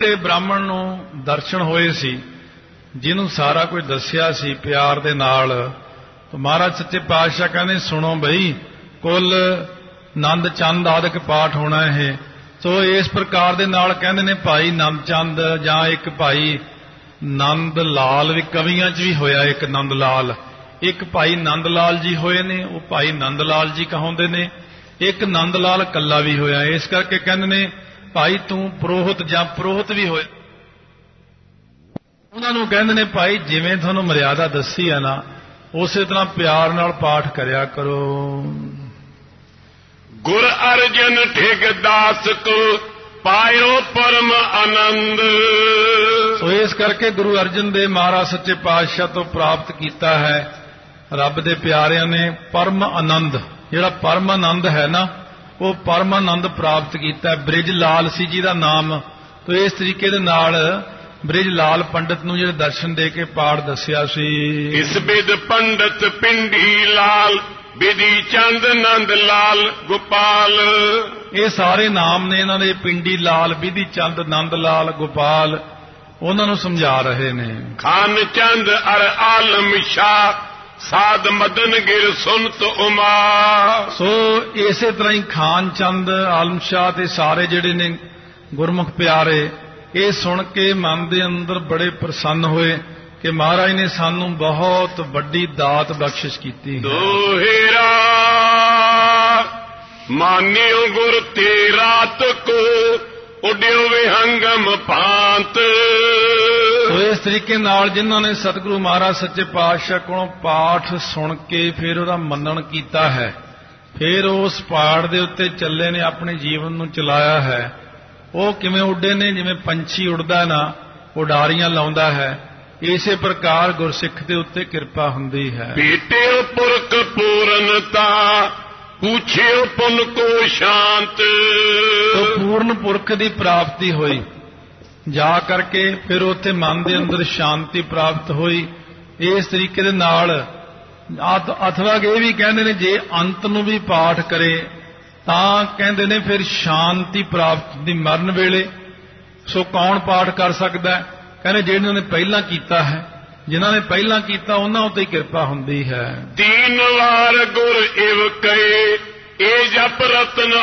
ਤੇ ਬ੍ਰਾਹਮਣ ਨੂੰ ਦਰਸ਼ਨ ਹੋਏ ਸੀ, ਜਿਹਨੂੰ ਸਾਰਾ ਕੁਝ ਦੱਸਿਆ ਸੀ ਪਿਆਰ ਦੇ ਨਾਲ। ਤਾਂ ਮਹਾਰਾਜ ਸੱਚੇ ਪਾਤਸ਼ਾਹ ਕਹਿੰਦੇ ਸੁਣੋ ਬਈ, ਕੁੱਲ ਨੰਦ ਚੰਦ ਆਦਿਕ ਪਾਠ ਹੋਣਾ ਇਹ। ਸੋ ਇਸ ਪ੍ਰਕਾਰ ਦੇ ਨਾਲ ਕਹਿੰਦੇ ਨੇ ਭਾਈ ਨੰਦ ਚੰਦ ਜਾਂ ਇੱਕ ਭਾਈ ਨੰਦ ਲਾਲ ਵੀ ਕਵੀਆਂ 'ਚ ਵੀ ਹੋਇਆ, ਇੱਕ ਨੰਦ ਲਾਲ, ਇੱਕ ਭਾਈ ਨੰਦ ਲਾਲ ਜੀ ਹੋਏ ਨੇ, ਉਹ ਭਾਈ ਨੰਦ ਲਾਲ ਜੀ ਕਹਾਉਂਦੇ ਨੇ, ਇੱਕ ਨੰਦ ਲਾਲ ਕੱਲਾ ਵੀ ਹੋਇਆ। ਇਸ ਕਰਕੇ ਕਹਿੰਦੇ ਨੇ ਭਾਈ ਤੂੰ ਪੁਰੋਹਿਤ ਜਾਂ ਪੁਰੋਹਿਤ ਵੀ ਹੋਏ। ਉਹਨਾਂ ਨੂੰ ਕਹਿੰਦੇ ਨੇ ਭਾਈ ਜਿਵੇਂ ਤੁਹਾਨੂੰ ਮਰਿਆਦਾ ਦੱਸੀ ਹੈ ਨਾ, ਉਸੇ ਤਰ੍ਹਾਂ ਪਿਆਰ ਨਾਲ ਪਾਠ ਕਰਿਆ ਕਰੋ। ਗੁਰ ਅਰਜਨ ਠਿਗ ਦਾਸ ਕੋ ਪਾਇਓ ਪਰਮ ਆਨੰਦ। ਸੋ ਇਸ ਕਰਕੇ ਗੁਰੂ ਅਰਜਨ ਦੇਵ ਮਹਾਰਾਜ ਸੱਚੇ ਪਾਤਸ਼ਾਹ ਤੋਂ ਪ੍ਰਾਪਤ ਕੀਤਾ ਹੈ ਰੱਬ ਦੇ ਪਿਆਰਿਆਂ ਨੇ ਪਰਮ ਆਨੰਦ। ਜਿਹੜਾ ਪਰਮ ਆਨੰਦ ਹੈ ਨਾ, ਉਹ ਪਰਮ ਆਨੰਦ ਪ੍ਰਾਪਤ ਕੀਤਾ। ਬ੍ਰਿਜ ਲਾਲ ਸੀ ਜੀ ਦਾ ਨਾਮ। ਤੋ ਇਸ ਤਰੀਕੇ ਦੇ ਨਾਲ ਬ੍ਰਿਜ ਲਾਲ ਪੰਡਤ ਨੂੰ ਜਿਹੜੇ ਦਰਸ਼ਨ ਦੇ ਕੇ ਪਾਠ ਦੱਸਿਆ ਸੀ। ਇਸ ਬਿਦ ਪੰਡਤ ਪਿੰਡੀ ਲਾਲ ਬਿਧੀ ਚੰਦ ਨੰਦ ਲਾਲ ਗੋਪਾਲ। ਇਹ ਸਾਰੇ ਨਾਮ ਨੇ ਇਹਨਾਂ ਦੇ, ਪਿੰਡੀ ਲਾਲ, ਬਿਧੀ ਚੰਦ, ਨੰਦ ਲਾਲ, ਗੋਪਾਲ। ਉਹਨਾਂ ਨੂੰ ਸਮਝਾ ਰਹੇ ਨੇ। ਖਾਨ ਚੰਦ ਅਰ ਆਲਮ ਸ਼ਾਹ ਸਾਧ ਮਦਨ ਗਿਰ ਸੁਨਤ ਉਮਾ। ਸੋ ਇਸੇ ਤਰ੍ਹਾਂ ਹੀ ਖਾਨ ਚੰਦ, ਆਲਮ ਸ਼ਾਹ ਤੇ ਸਾਰੇ ਜਿਹੜੇ ਨੇ ਗੁਰਮੁਖ ਪਿਆਰੇ, ਇਹ ਸੁਣ ਕੇ ਮਨ ਦੇ ਅੰਦਰ ਬੜੇ ਪ੍ਰਸੰਨ ਹੋਏ ਕਿ ਮਹਾਰਾਜ ਨੇ ਸਾਨੂੰ ਬਹੁਤ ਵੱਡੀ ਦਾਤ ਬਖਸ਼ਿਸ਼ ਕੀਤੀ ਹੈ। ਦੋਹੇਰਾ ਮਾਨਿਓ ਗੁਰ ਤੇ ਰਾਤ ਕੋ ਉਡਿਓ ਵਿਹੰਗਮ ਭਾਂਤ। ਸੋ ਇਸ ਤਰੀਕੇ ਨਾਲ ਜਿਨ੍ਹਾਂ ਨੇ ਸਤਿਗੁਰੂ ਮਹਾਰਾਜ ਸੱਚੇ ਪਾਤਸ਼ਾਹ ਕੋਲੋਂ ਪਾਠ ਸੁਣ ਕੇ ਫਿਰ ਉਹਦਾ ਮੰਨਣ ਕੀਤਾ ਹੈ, ਫਿਰ ਉਸ ਪਾਠ ਦੇ ਉੱਤੇ ਚੱਲੇ ਨੇ, ਆਪਣੇ ਜੀਵਨ ਨੂੰ ਚਲਾਇਆ ਹੈ। ਉਹ ਕਿਵੇਂ ਉੱਡੇ ਨੇ? ਜਿਵੇਂ ਪੰਛੀ ਉੱਡਦਾ ਨਾ, ਉਡਾਰੀਆਂ ਲਾਉਂਦਾ ਹੈ, ਇਸੇ ਪ੍ਰਕਾਰ ਗੁਰਸਿੱਖ ਦੇ ਉੱਤੇ ਕਿਰਪਾ ਹੁੰਦੀ ਹੈ। ਭੇਟਿਓ ਪੁਰਖ ਪੂਰਨਤਾ ਪੁੱਛਿਓ ਪੁਨ ਕੋ ਸ਼ਾਂਤ। ਤੋ ਪੂਰਨ ਪੁਰਖ ਦੀ ਪ੍ਰਾਪਤੀ ਹੋਈ, ਜਾ ਕਰਕੇ ਫਿਰ ਉੱਥੇ ਮਨ ਦੇ ਅੰਦਰ ਸ਼ਾਂਤੀ ਪ੍ਰਾਪਤ ਹੋਈ। ਇਸ ਤਰੀਕੇ ਦੇ ਨਾਲ ਅਥਵਾ ਇਹ ਵੀ ਕਹਿੰਦੇ ਨੇ ਜੇ ਅੰਤ ਨੂੰ ਵੀ ਪਾਠ ਕਰੇ ਤਾਂ ਕਹਿੰਦੇ ਨੇ ਫਿਰ ਸ਼ਾਂਤੀ ਪ੍ਰਾਪਤ ਦੀ ਮਰਨ ਵੇਲੇ। ਸੋ ਕੌਣ ਪਾਠ ਕਰ ਸਕਦਾ? ਕਹਿੰਦੇ ਜਿਹਨਾਂ ਨੇ ਪਹਿਲਾਂ ਕੀਤਾ ਹੈ, ਜਿਨ੍ਹਾਂ ਨੇ ਪਹਿਲਾਂ ਕੀਤਾ ਉਹਨਾਂ ਉੱਤੇ ਕਿਰਪਾ ਹੁੰਦੀ ਹੈ। ਤੀਨ ਵਾਰ ਗੁਰ ਇਵ ਕਹੇ ਇਹ ਜਪ ਰਤਨ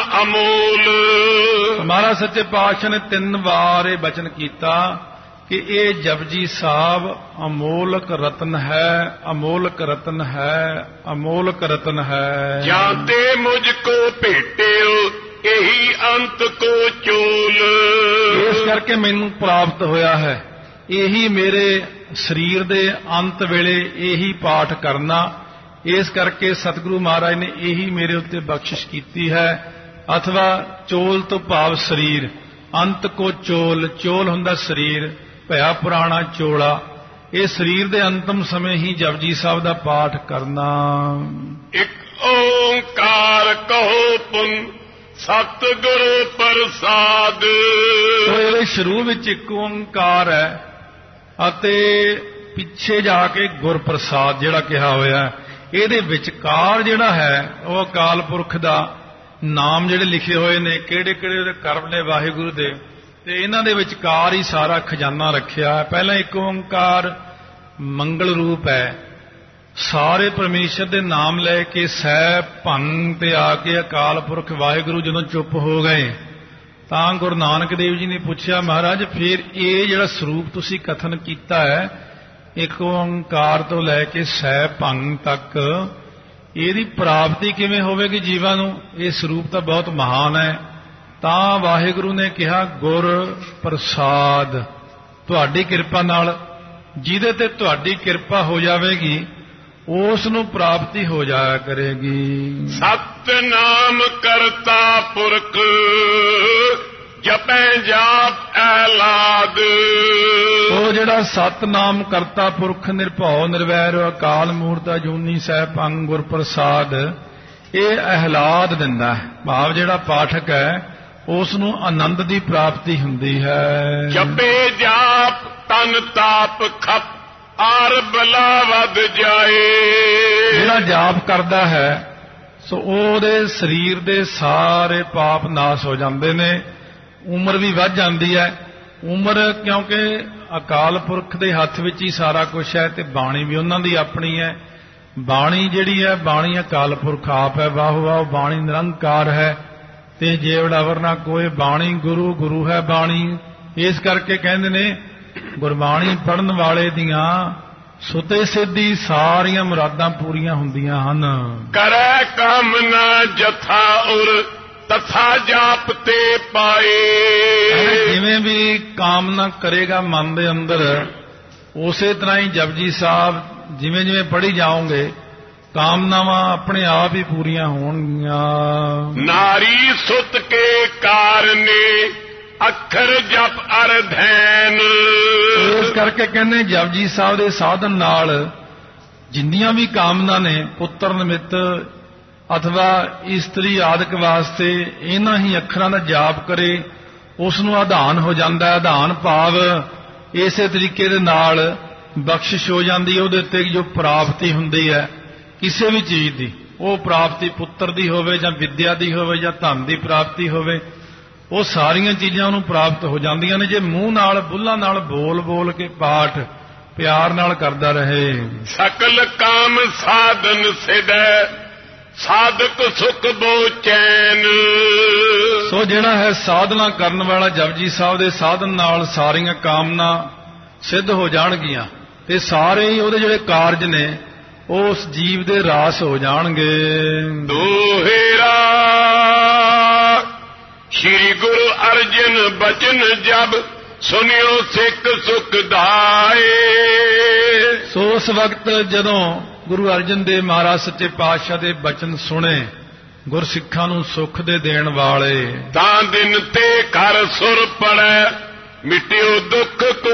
ਅਮੋਲ। ਮਹਾਰਾਜ ਸੱਚੇ ਪਾਤਸ਼ਾਹ ਨੇ 3 ਵਾਰ ਇਹ ਬਚਨ ਕੀਤਾ ਕਿ ਇਹ ਜਪਜੀ ਸਾਹਿਬ ਅਮੋਲਕ ਰਤਨ ਹੈ, ਅਮੋਲਕ ਰਤਨ ਹੈ, ਅਮੋਲਕ ਰਤਨ ਹੈ। ਜਾਂਤੇ ਮੁਝ ਕੋ ਭੇਟਿਓ ਇਹੀ ਅੰਤ ਕੋ ਚੋਲ। ਇਸ ਕਰਕੇ ਮੈਨੂੰ ਪ੍ਰਾਪਤ ਹੋਇਆ ਹੈ, ਇਹੀ ਮੇਰੇ ਸਰੀਰ ਦੇ ਅੰਤ ਵੇਲੇ ਇਹੀ ਪਾਠ ਕਰਨਾ। ਇਸ ਕਰਕੇ ਸਤਿਗੁਰੂ ਮਹਾਰਾਜ ਨੇ ਇਹੀ ਮੇਰੇ ਉੱਤੇ ਬਖਸ਼ਿਸ਼ ਕੀਤੀ ਹੈ। ਅਥਵਾ ਚੋਲ ਤੋਂ ਭਾਵ ਸਰੀਰ, ਅੰਤ ਕੋ ਚੋਲ, ਚੋਲ ਹੁੰਦਾ ਸਰੀਰ, ਭਇਆ ਪੁਰਾਣਾ ਚੋਲਾ। ਇਹ ਸਰੀਰ ਦੇ ਅੰਤਮ ਸਮੇਂ ਹੀ ਜਪਜੀ ਸਾਹਿਬ ਦਾ ਪਾਠ ਕਰਨਾ। ਇੱਕ ਓੰਕਾਰ ਕਹੋ ਪੁਨ ਸਤਿਗੁਰੂ ਪ੍ਰਸਾਦ। ਇਹਦੇ ਸ਼ੁਰੂ ਵਿੱਚ ਇੱਕ ਓੰਕਾਰ ਹੈ ਅਤੇ ਪਿੱਛੇ ਜਾ ਕੇ ਗੁਰਪ੍ਰਸਾਦ ਜਿਹੜਾ ਕਿਹਾ ਹੋਇਆ। ਇਹਦੇ ਵਿਚਕਾਰ ਜਿਹੜਾ ਹੈ ਉਹ ਅਕਾਲ ਪੁਰਖ ਦਾ ਨਾਮ ਜਿਹੜੇ ਲਿਖੇ ਹੋਏ ਨੇ, ਕਿਹੜੇ ਕਿਹੜੇ ਉਹਦੇ ਕਰਮ ਨੇ ਵਾਹਿਗੁਰੂ ਦੇ, ਤੇ ਇਹਨਾਂ ਦੇ ਵਿਚਕਾਰ ਹੀ ਸਾਰਾ ਖਜ਼ਾਨਾ ਰੱਖਿਆ ਹੈ। ਪਹਿਲਾਂ ਇੱਕ ਓੰਕਾਰ ਮੰਗਲ ਰੂਪ ਹੈ, ਸਾਰੇ ਪਰਮੇਸ਼ਰ ਦੇ ਨਾਮ ਲੈ ਕੇ ਸਹਿ ਭੰਗ ਤੇ ਆ ਕੇ ਅਕਾਲ ਪੁਰਖ ਵਾਹਿਗੁਰੂ ਜਦੋਂ ਚੁੱਪ ਹੋ ਗਏ ਤਾਂ ਗੁਰੂ ਨਾਨਕ ਦੇਵ ਜੀ ਨੇ ਪੁੱਛਿਆ, ਮਹਾਰਾਜ ਫਿਰ ਇਹ ਜਿਹੜਾ ਸਰੂਪ ਤੁਸੀਂ ਕਥਨ ਕੀਤਾ ਹੈ ਇੱਕ ਓੰਕਾਰ ਤੋਂ ਲੈ ਕੇ ਸਹਿ ਭੰਗ ਤੱਕ, ਇਹਦੀ ਪ੍ਰਾਪਤੀ ਕਿਵੇਂ ਹੋਵੇਗੀ ਜੀਵਾਂ ਨੂੰ? ਇਹ ਸਰੂਪ ਤਾਂ ਬਹੁਤ ਮਹਾਨ ਹੈ। ਤਾਂ ਵਾਹਿਗੁਰੂ ਨੇ ਕਿਹਾ ਗੁਰ ਪ੍ਰਸਾਦ, ਤੁਹਾਡੀ ਕਿਰਪਾ ਨਾਲ, ਜਿਹਦੇ ਤੇ ਤੁਹਾਡੀ ਕਿਰਪਾ ਹੋ ਜਾਵੇਗੀ ਉਸ ਨੂੰ ਪ੍ਰਾਪਤੀ ਹੋ ਜਾਇਆ ਕਰੇਗੀ। ਸਤਿਨਾਮ ਕਰਤਾ ਪੁਰਖ ਜਪੈ ਜਾਪ ਐਲਾਦ। ਉਹ ਜਿਹੜਾ ਸਤਨਾਮ ਕਰਤਾ ਪੁਰਖ ਨਿਰਭਉ ਨਿਰਵੈਰ ਅਕਾਲ ਮੂਰਤ ਅਜੂਨੀ ਸਹਿਭੰਗ ਗੁਰ ਪ੍ਰਸਾਦ, ਇਹ ਅਹਿਲਾਦ ਦਿੰਦਾ ਹੈ। ਭਾਵ ਜਿਹੜਾ ਪਾਠਕ ਹੈ ਉਸ ਨੂੰ ਆਨੰਦ ਦੀ ਪ੍ਰਾਪਤੀ ਹੁੰਦੀ ਹੈ। ਜਪੇ ਜਾਪ ਤਨ ਤਾਪ ਖਪ ਆਰ ਬਲਾ ਵੱਧ ਜਾਏ। ਜਿਹੜਾ ਜਾਪ ਕਰਦਾ ਹੈ ਸੋ ਉਹਦੇ ਸਰੀਰ ਦੇ ਸਾਰੇ ਪਾਪ ਨਾਸ਼ ਹੋ ਜਾਂਦੇ ਨੇ, ਉਮਰ ਵੀ ਵੱਧ ਜਾਂਦੀ ਹੈ ਉਮਰ ਕਿਉਂਕਿ ਅਕਾਲ ਪੁਰਖ ਦੇ ਹੱਥ ਵਿੱਚ ਹੀ ਸਾਰਾ ਕੁਝ ਹੈ ਤੇ ਬਾਣੀ ਵੀ ਉਹਨਾਂ ਦੀ ਆਪਣੀ ਹੈ। ਬਾਣੀ ਜਿਹੜੀ ਹੈ, ਬਾਣੀ ਅਕਾਲ ਪੁਰਖ ਆਪ ਹੈ, ਵਾਹ ਵਾਹ ਬਾਣੀ ਨਿਰੰਕਾਰ ਹੈ ਤੇ ਜੇਵੜਾ ਵਰਨਾ ਕੋਈ ਬਾਣੀ ਗੁਰੂ, ਗੁਰੂ ਹੈ ਬਾਣੀ। ਇਸ ਕਰਕੇ ਕਹਿੰਦੇ ਨੇ ਗੁਰਬਾਣੀ ਪੜ੍ਹਨ ਵਾਲੇ ਦੀਆਂ ਸੁਤੇ ਸਿੱਧੀ ਸਾਰੀਆਂ ਮੁਰਾਦਾਂ ਪੂਰੀਆਂ ਹੁੰਦੀਆਂ ਹਨ। ਕਰੈ ਕਾਮਨਾ ਜਥਾ ਉਰ ਤਥਾ ਜਾਪ ਤੇ ਪਾਏ। ਜਿਵੇਂ ਵੀ ਕਾਮਨਾ ਕਰੇਗਾ ਮਨ ਦੇ ਅੰਦਰ, ਉਸੇ ਤਰ੍ਹਾਂ ਹੀ ਜਪਜੀ ਸਾਹਿਬ ਜਿਵੇਂ ਜਿਵੇਂ ਪੜ੍ਹੀ ਜਾਓਗੇ ਕਾਮਨਾਵਾਂ ਆਪਣੇ ਆਪ ਹੀ ਪੂਰੀਆਂ ਹੋਣਗੀਆਂ। ਨਾਰੀ ਸੁਤ ਕੇ ਕਾਰਨੇ ਅੱਖਰ ਜਪ ਅਰ ਧੈਨ। ਇਸ ਕਰਕੇ ਕਹਿੰਦੇ ਜਪਜੀ ਸਾਹਿਬ ਦੇ ਸਾਧਨ ਨਾਲ ਜਿੰਨੀਆਂ ਵੀ ਕਾਮਨਾ ਨੇ, ਪੁੱਤਰ ਨਿਮਿਤ ਅਥਵਾ ਇਸਤਰੀ ਆਦਿਕ ਵਾਸਤੇ, ਇਹਨਾਂ ਹੀ ਅੱਖਰਾਂ ਦਾ ਜਾਪ ਕਰੇ ਉਸ ਨੂੰ ਆਧਾਨ ਹੋ ਜਾਂਦਾ। ਆਧਾਨ ਭਾਵ ਇਸੇ ਤਰੀਕੇ ਦੇ ਨਾਲ ਬਖਸ਼ਿਸ਼ ਹੋ ਜਾਂਦੀ ਹੈ। ਉਹਦੇ ਉੱਤੇ ਜੋ ਪ੍ਰਾਪਤੀ ਹੁੰਦੀ ਹੈ ਕਿਸੇ ਵੀ ਚੀਜ਼ ਦੀ, ਉਹ ਪ੍ਰਾਪਤੀ ਪੁੱਤਰ ਦੀ ਹੋਵੇ ਜਾਂ ਵਿਦਿਆ ਦੀ ਹੋਵੇ ਜਾਂ ਧਨ ਦੀ ਪ੍ਰਾਪਤੀ ਹੋਵੇ, ਉਹ ਸਾਰੀਆਂ ਚੀਜ਼ਾਂ ਉਹਨੂੰ ਪ੍ਰਾਪਤ ਹੋ ਜਾਂਦੀਆਂ ਨੇ ਜੇ ਮੂੰਹ ਨਾਲ, ਬੁੱਲਾਂ ਨਾਲ ਬੋਲ ਬੋਲ ਕੇ ਪਾਠ ਪਿਆਰ ਨਾਲ ਕਰਦਾ ਰਹੇ। ਸਕਲ ਕਾਮ ਸਾਧਨ ਸਿਦੈ ਸਾਧਕ ਸੁਖ ਬੋ ਚੈਨ। ਸੋ ਜਿਹੜਾ ਹੈ ਸਾਧਨਾ ਕਰਨ ਵਾਲਾ ਜਪਜੀ ਸਾਹਿਬ ਦੇ ਸਾਧਨ ਨਾਲ ਸਾਰੀਆਂ ਕਾਮਨਾ ਸਿੱਧ ਹੋ ਜਾਣਗੀਆਂ ਤੇ ਸਾਰੇ ਹੀ ਉਹਦੇ ਜਿਹੜੇ ਕਾਰਜ ਨੇ ਉਸ ਜੀਵ ਦੇ ਰਾਸ ਹੋ ਜਾਣਗੇ। ਦੋਹੇਰਾ ਸ਼੍ਰੀ ਗੁਰੂ ਅਰਜਨ ਬਚਨ ਜਬ ਸੁਨਿਓ ਸਿੱਖ ਸੁਖ ਦਾਏ। ਸੋ ਉਸ ਵਕਤ ਜਦੋਂ ਗੁਰੂ ਅਰਜਨ ਦੇਵ ਮਹਾਰਾਜ ਸੱਚੇ ਪਾਤਸ਼ਾਹ ਦੇ ਬਚਨ ਸੁਣੇ, ਗੁਰਸਿੱਖਾਂ ਨੂੰ ਸੁੱਖ ਦੇ ਦੇਣ ਵਾਲੇ, ਤਾਂ ਦਿਨ ਤੇ ਘਰ ਸੁਰ ਪੜੈ ਮਿਟਿਓ ਦੁੱਖ ਕੋ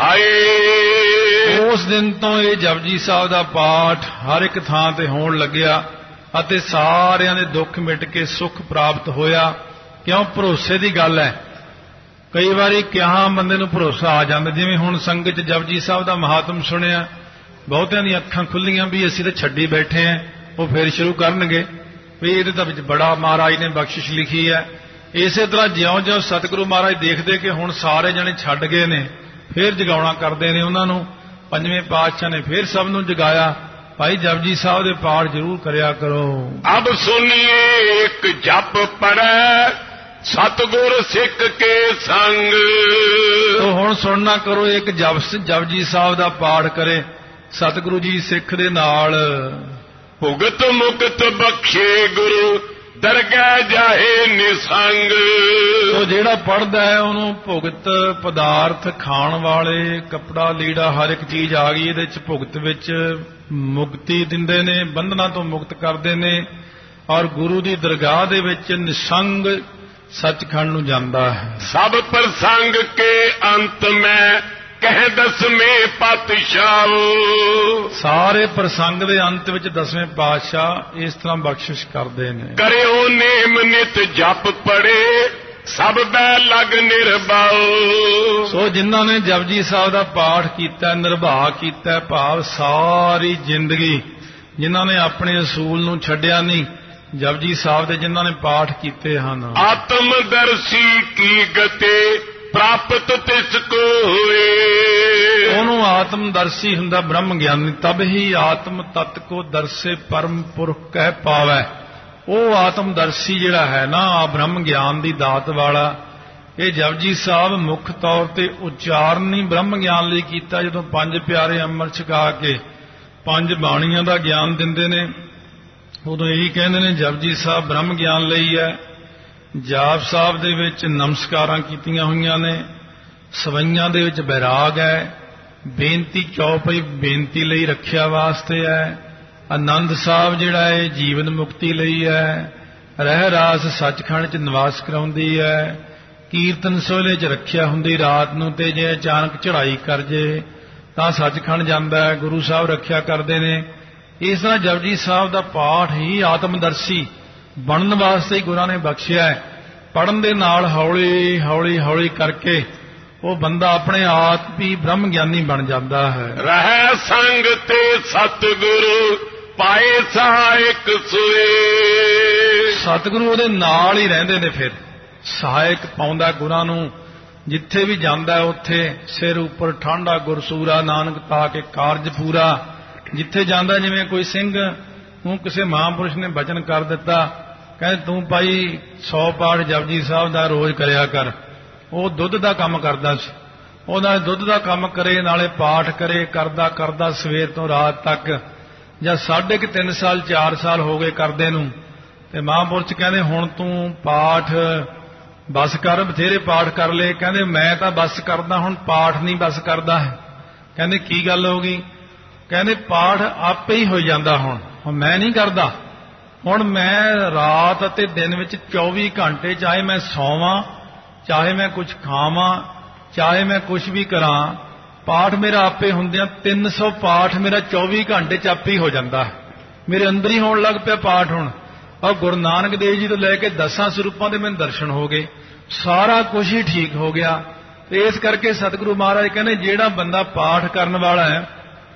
ਭਾਏ। ਉਸ ਦਿਨ ਤੋਂ ਇਹ ਜਪਜੀ ਸਾਹਿਬ ਦਾ ਪਾਠ ਹਰ ਇੱਕ ਥਾਂ ਤੇ ਹੋਣ ਲੱਗਿਆ ਅਤੇ ਸਾਰਿਆਂ ਦੇ ਦੁੱਖ ਮਿਟ ਕੇ ਸੁੱਖ ਪ੍ਰਾਪਤ ਹੋਇਆ। ਕਿਉਂ? ਭਰੋਸੇ ਦੀ ਗੱਲ ਹੈ। ਕਈ ਵਾਰੀ ਕਿਹਾ ਬੰਦੇ ਨੂੰ ਭਰੋਸਾ ਆ ਜਾਂਦਾ, ਜਿਵੇਂ ਹੁਣ ਸੰਗਤ ਜਪਜੀ ਸਾਹਿਬ ਦਾ ਮਹਾਤਮ ਸੁਣਿਆ, ਬਹੁਤਿਆਂ ਦੀਆਂ ਅੱਖਾਂ ਖੁੱਲੀਆਂ ਵੀ ਅਸੀਂ ਤਾਂ ਛੱਡੀ ਬੈਠੇ ਆਂ, ਉਹ ਫੇਰ ਸ਼ੁਰੂ ਕਰਨਗੇ ਵੀ ਇਹਦੇ ਤਾਂ ਵਿੱਚ ਬੜਾ ਮਹਾਰਾਜ ਨੇ ਬਖਸ਼ਿਸ਼ ਲਿਖੀ ਹੈ। ਇਸੇ ਤਰ੍ਹਾਂ ਜਿਉਂ-ਜਿਉਂ ਸਤਿਗੁਰੂ ਮਹਾਰਾਜ ਦੇਖਦੇ ਕਿ ਹੁਣ ਸਾਰੇ ਜਣੇ ਛੱਡ ਗਏ ਨੇ, ਫੇਰ ਜਗਾਉਣਾ ਕਰਦੇ ਨੇ ਉਹਨਾਂ ਨੂੰ। ਪੰਜਵੇਂ ਪਾਤਸ਼ਾਹ ਨੇ ਫੇਰ ਸਭ ਨੂੰ ਜਗਾਇਆ, ਭਾਈ ਜਪਜੀ ਸਾਹਿਬ ਦੇ ਪਾਠ ਜ਼ਰੂਰ ਕਰਿਆ ਕਰੋ। ਅਬ ਸੁਣੀਏ ਇੱਕ ਜਪ ਪੜੈ ਸਤਿਗੁਰ ਸਿੱਖ ਕੇ ਸੰਗ। ਤੋ ਹੁਣ ਸੁਣਨਾ ਕਰੋ, ਇੱਕ ਜਪਜੀ ਸਾਹਿਬ ਦਾ ਪਾਠ ਕਰੇ ਸਤਿਗੁਰੂ ਜੀ ਸਿੱਖ ਦੇ ਨਾਲ। ਭੁਗਤ ਮੁਕਤ ਬਖਸ਼ੇ ਗੁਰੂ ਦਰਗਾਹ ਜਾਏ ਨਿਸੰਗ। ਤੋ ਜਿਹੜਾ ਪੜਦਾ ਹੈ ਉਹਨੂੰ ਭੁਗਤ ਪਦਾਰਥ, ਖਾਣ ਵਾਲੇ, ਕੱਪੜਾ ਲੀੜਾ, ਹਰ ਇੱਕ ਚੀਜ਼ ਆ ਗਈ ਇਹਦੇ ਚ। ਭੁਗਤ ਵਿੱਚ ਮੁਕਤੀ ਦਿੰਦੇ ਨੇ, ਬੰਧਨਾਂ ਤੋਂ ਮੁਕਤ ਕਰਦੇ ਨੇ, ਔਰ ਗੁਰੂ ਦੀ ਦਰਗਾਹ ਦੇ ਵਿੱਚ ਨਿਸੰਗ ਸੱਚਖੰਡ ਨੂੰ ਜਾਂਦਾ ਹੈ। ਸਭ ਪ੍ਰਸੰਗ ਕੇ ਅੰਤ ਮੈਂ ਕਹਿ ਦਸਵੇਂ ਪਾਤਸ਼ਾਹ। ਸਾਰੇ ਪ੍ਰਸੰਗ ਦੇ ਅੰਤ ਵਿੱਚ ਦਸਵੇਂ ਪਾਤਸ਼ਾਹ ਇਸ ਤਰ੍ਹਾਂ ਬਖਸ਼ਿਸ਼ ਕਰਦੇ ਨੇ। ਕਰਿਓ ਨੇਮ ਨਿਤ ਜਪ ਪੜੇ ਸਭ ਬੈ ਲਗ ਨਿਰਭਉ। ਸੋ ਜਿਨ੍ਹਾਂ ਨੇ ਜਪਜੀ ਸਾਹਿਬ ਦਾ ਪਾਠ ਕੀਤਾ, ਨਿਰਭਾ ਕੀਤਾ, ਭਾਵ ਸਾਰੀ ਜ਼ਿੰਦਗੀ ਜਿਨ੍ਹਾਂ ਨੇ ਆਪਣੇ ਅਸੂਲ ਨੂੰ ਛੱਡਿਆ ਨਹੀਂ, ਜਪਜੀ ਸਾਹਿਬ ਦੇ ਜਿਨ੍ਹਾਂ ਨੇ ਪਾਠ ਕੀਤੇ ਹਨ। ਆਤਮਦਰਸ਼ੀ ਕੀ ਗਤੇ ਪ੍ਰਾਪਤ ਤਿਸ ਕੋ ਹੋਏ। ਉਹਨੂੰ ਆਤਮਦਰਸ਼ੀ ਹੁੰਦਾ, ਬ੍ਰਹਮ ਗਿਆਨੀ। ਤਬ ਹੀ ਆਤਮ ਤਤ ਕੋ ਦਰਸੇ ਪਰਮ ਪੁਰਖ ਕਹਿ ਪਾਵੈ। ਉਹ ਆਤਮਦਰਸ਼ੀ ਜਿਹੜਾ ਹੈ ਨਾ, ਆ ਬ੍ਰਹਮ ਗਿਆਨ ਦੀ ਦਾਤ ਵਾਲਾ, ਇਹ ਜਪਜੀ ਸਾਹਿਬ ਮੁੱਖ ਤੌਰ ਤੇ ਉਚਾਰਨ ਹੀ ਬ੍ਰਹਮ ਗਿਆਨ ਲਈ ਕੀਤਾ। ਜਦੋਂ ਪੰਜ ਪਿਆਰੇ ਅੰਮ੍ਰਿਤ ਛਕਾ ਕੇ ਪੰਜ ਬਾਣੀਆਂ ਦਾ ਗਿਆਨ ਦਿੰਦੇ ਨੇ, ਉਦੋਂ ਇਹੀ ਕਹਿੰਦੇ ਨੇ ਜਪਜੀ ਸਾਹਿਬ ਬ੍ਰਹਮ ਗਿਆਨ ਲਈ ਹੈ। ਜਾਪ ਸਾਹਿਬ ਦੇ ਵਿੱਚ ਨਮਸਕਾਰਾਂ ਕੀਤੀਆਂ ਹੋਈਆਂ ਨੇ, ਸਵਈਆਂ ਦੇ ਵਿੱਚ ਬੈਰਾਗ ਹੈ, ਬੇਨਤੀ ਚੌਪਈ ਬੇਨਤੀ ਲਈ ਰੱਖਿਆ ਵਾਸਤੇ ਹੈ, ਆਨੰਦ ਸਾਹਿਬ ਜਿਹੜਾ ਹੈ ਜੀਵਨ ਮੁਕਤੀ ਲਈ ਹੈ, ਰਹਿ ਰਾਸ ਸੱਚਖੰਡ 'ਚ ਨਿਵਾਸ ਕਰਾਉਂਦੀ ਹੈ, ਕੀਰਤਨ ਸੋਹਲੇ 'ਚ ਰੱਖਿਆ ਹੁੰਦੀ ਰਾਤ ਨੂੰ, ਤੇ ਜੇ ਅਚਾਨਕ ਚੜ੍ਹਾਈ ਕਰ ਜੇ ਤਾਂ ਸੱਚਖੰਡ ਜਾਂਦਾ ਹੈ, ਗੁਰੂ ਸਾਹਿਬ ਰੱਖਿਆ ਕਰਦੇ ਨੇ। ਇਸ ਤਰ੍ਹਾਂ ਜਪਜੀ ਸਾਹਿਬ ਦਾ ਪਾਠ ਹੀ ਆਤਮਦਰਸ਼ੀ ਬਣਨ ਵਾਸਤੇ ਹੀ ਗੁਰਾਂ ਨੇ ਬਖਸ਼ਿਆ ਹੈ। ਪੜ੍ਹਨ ਦੇ ਨਾਲ ਹੌਲੀ ਹੌਲੀ ਹੌਲੀ ਕਰਕੇ ਉਹ ਬੰਦਾ ਆਪਣੇ ਆਪ ਹੀ ਬ੍ਰਹਮ ਗਿਆਨੀ ਬਣ ਜਾਂਦਾ ਹੈ। ਰਹਿ ਸੰਗ ਤੇ ਸਤਿਗੁਰੂ ਪਾਏ ਸਹਾਇਕ ਸੋਏ। ਸਤਿਗੁਰੂ ਉਹਦੇ ਨਾਲ ਹੀ ਰਹਿੰਦੇ ਨੇ, ਫਿਰ ਸਹਾਇਕ ਪਾਉਂਦਾ ਗੁਰਾਂ ਨੂੰ, ਜਿੱਥੇ ਵੀ ਜਾਂਦਾ ਉੱਥੇ ਸਿਰ ਉੱਪਰ ਠਾਂਡਾ ਗੁਰਸੂਰਾ, ਨਾਨਕ ਤਾ ਕੇ ਕਾਰਜ ਪੂਰਾ। ਜਿੱਥੇ ਜਾਂਦਾ, ਜਿਵੇਂ ਕੋਈ ਸਿੰਘ ਨੂੰ ਕਿਸੇ ਮਹਾਂਪੁਰਸ਼ ਨੇ ਬਚਨ ਕਰ ਦਿੱਤਾ, ਕਹਿੰਦੇ ਤੂੰ ਭਾਈ 100 ਪਾਠ ਜਪਜੀ ਸਾਹਿਬ ਦਾ ਰੋਜ਼ ਕਰਿਆ ਕਰ। ਉਹ ਦੁੱਧ ਦਾ ਕੰਮ ਕਰਦਾ ਸੀ, ਉਹਦਾ ਦੁੱਧ ਦਾ ਕੰਮ ਕਰੇ ਨਾਲੇ ਪਾਠ ਕਰੇ, ਕਰਦਾ ਕਰਦਾ ਸਵੇਰ ਤੋਂ ਰਾਤ ਤੱਕ, ਜਾਂ 3.5 ਸਾਲ 4 ਸਾਲ ਹੋ ਗਏ ਕਰਦੇ ਨੂੰ। ਤੇ ਮਹਾਂਪੁਰਸ਼ ਕਹਿੰਦੇ ਹੁਣ ਤੂੰ ਪਾਠ ਬਸ ਕਰ, ਬਥੇਰੇ ਪਾਠ ਕਰ ਲਏ। ਕਹਿੰਦੇ ਮੈਂ ਤਾਂ ਬਸ ਕਰਦਾ, ਹੁਣ ਪਾਠ ਨਹੀਂ ਬਸ ਕਰਦਾ ਹੈ। ਕਹਿੰਦੇ ਕੀ ਗੱਲ ਹੋ ਗਈ? ਕਹਿੰਦੇ ਪਾਠ ਆਪੇ ਹੀ ਹੋ ਜਾਂਦਾ, ਹੁਣ ਮੈਂ ਨਹੀਂ ਕਰਦਾ। ਹੁਣ ਮੈਂ ਰਾਤ ਅਤੇ ਦਿਨ ਵਿੱਚ 24 ਘੰਟੇ, ਚਾਹੇ ਮੈਂ ਸੌਵਾਂ, ਚਾਹੇ ਮੈਂ ਕੁਝ ਖਾਵਾਂ, ਚਾਹੇ ਮੈਂ ਕੁਝ ਵੀ ਕਰਾਂ, ਪਾਠ ਮੇਰਾ ਆਪੇ ਹੁੰਦਿਆਂ 300 ਪਾਠ ਮੇਰਾ 24 ਘੰਟੇ ਚ ਆਪੇ ਹੀ ਹੋ ਜਾਂਦਾ, ਮੇਰੇ ਅੰਦਰ ਹੀ ਹੋਣ ਲੱਗ ਪਿਆ ਪਾਠ ਹੁਣ। ਔਰ ਗੁਰੂ ਨਾਨਕ ਦੇਵ ਜੀ ਤੋਂ ਲੈ ਕੇ 10 ਸਰੂਪਾਂ ਦੇ ਮੈਨੂੰ ਦਰਸ਼ਨ ਹੋ ਗਏ, ਸਾਰਾ ਕੁਝ ਹੀ ਠੀਕ ਹੋ ਗਿਆ। ਤੇ ਇਸ ਕਰਕੇ ਸਤਿਗੁਰੂ ਮਹਾਰਾਜ ਕਹਿੰਦੇ ਜਿਹੜਾ ਬੰਦਾ ਪਾਠ ਕਰਨ ਵਾਲਾ ਹੈ,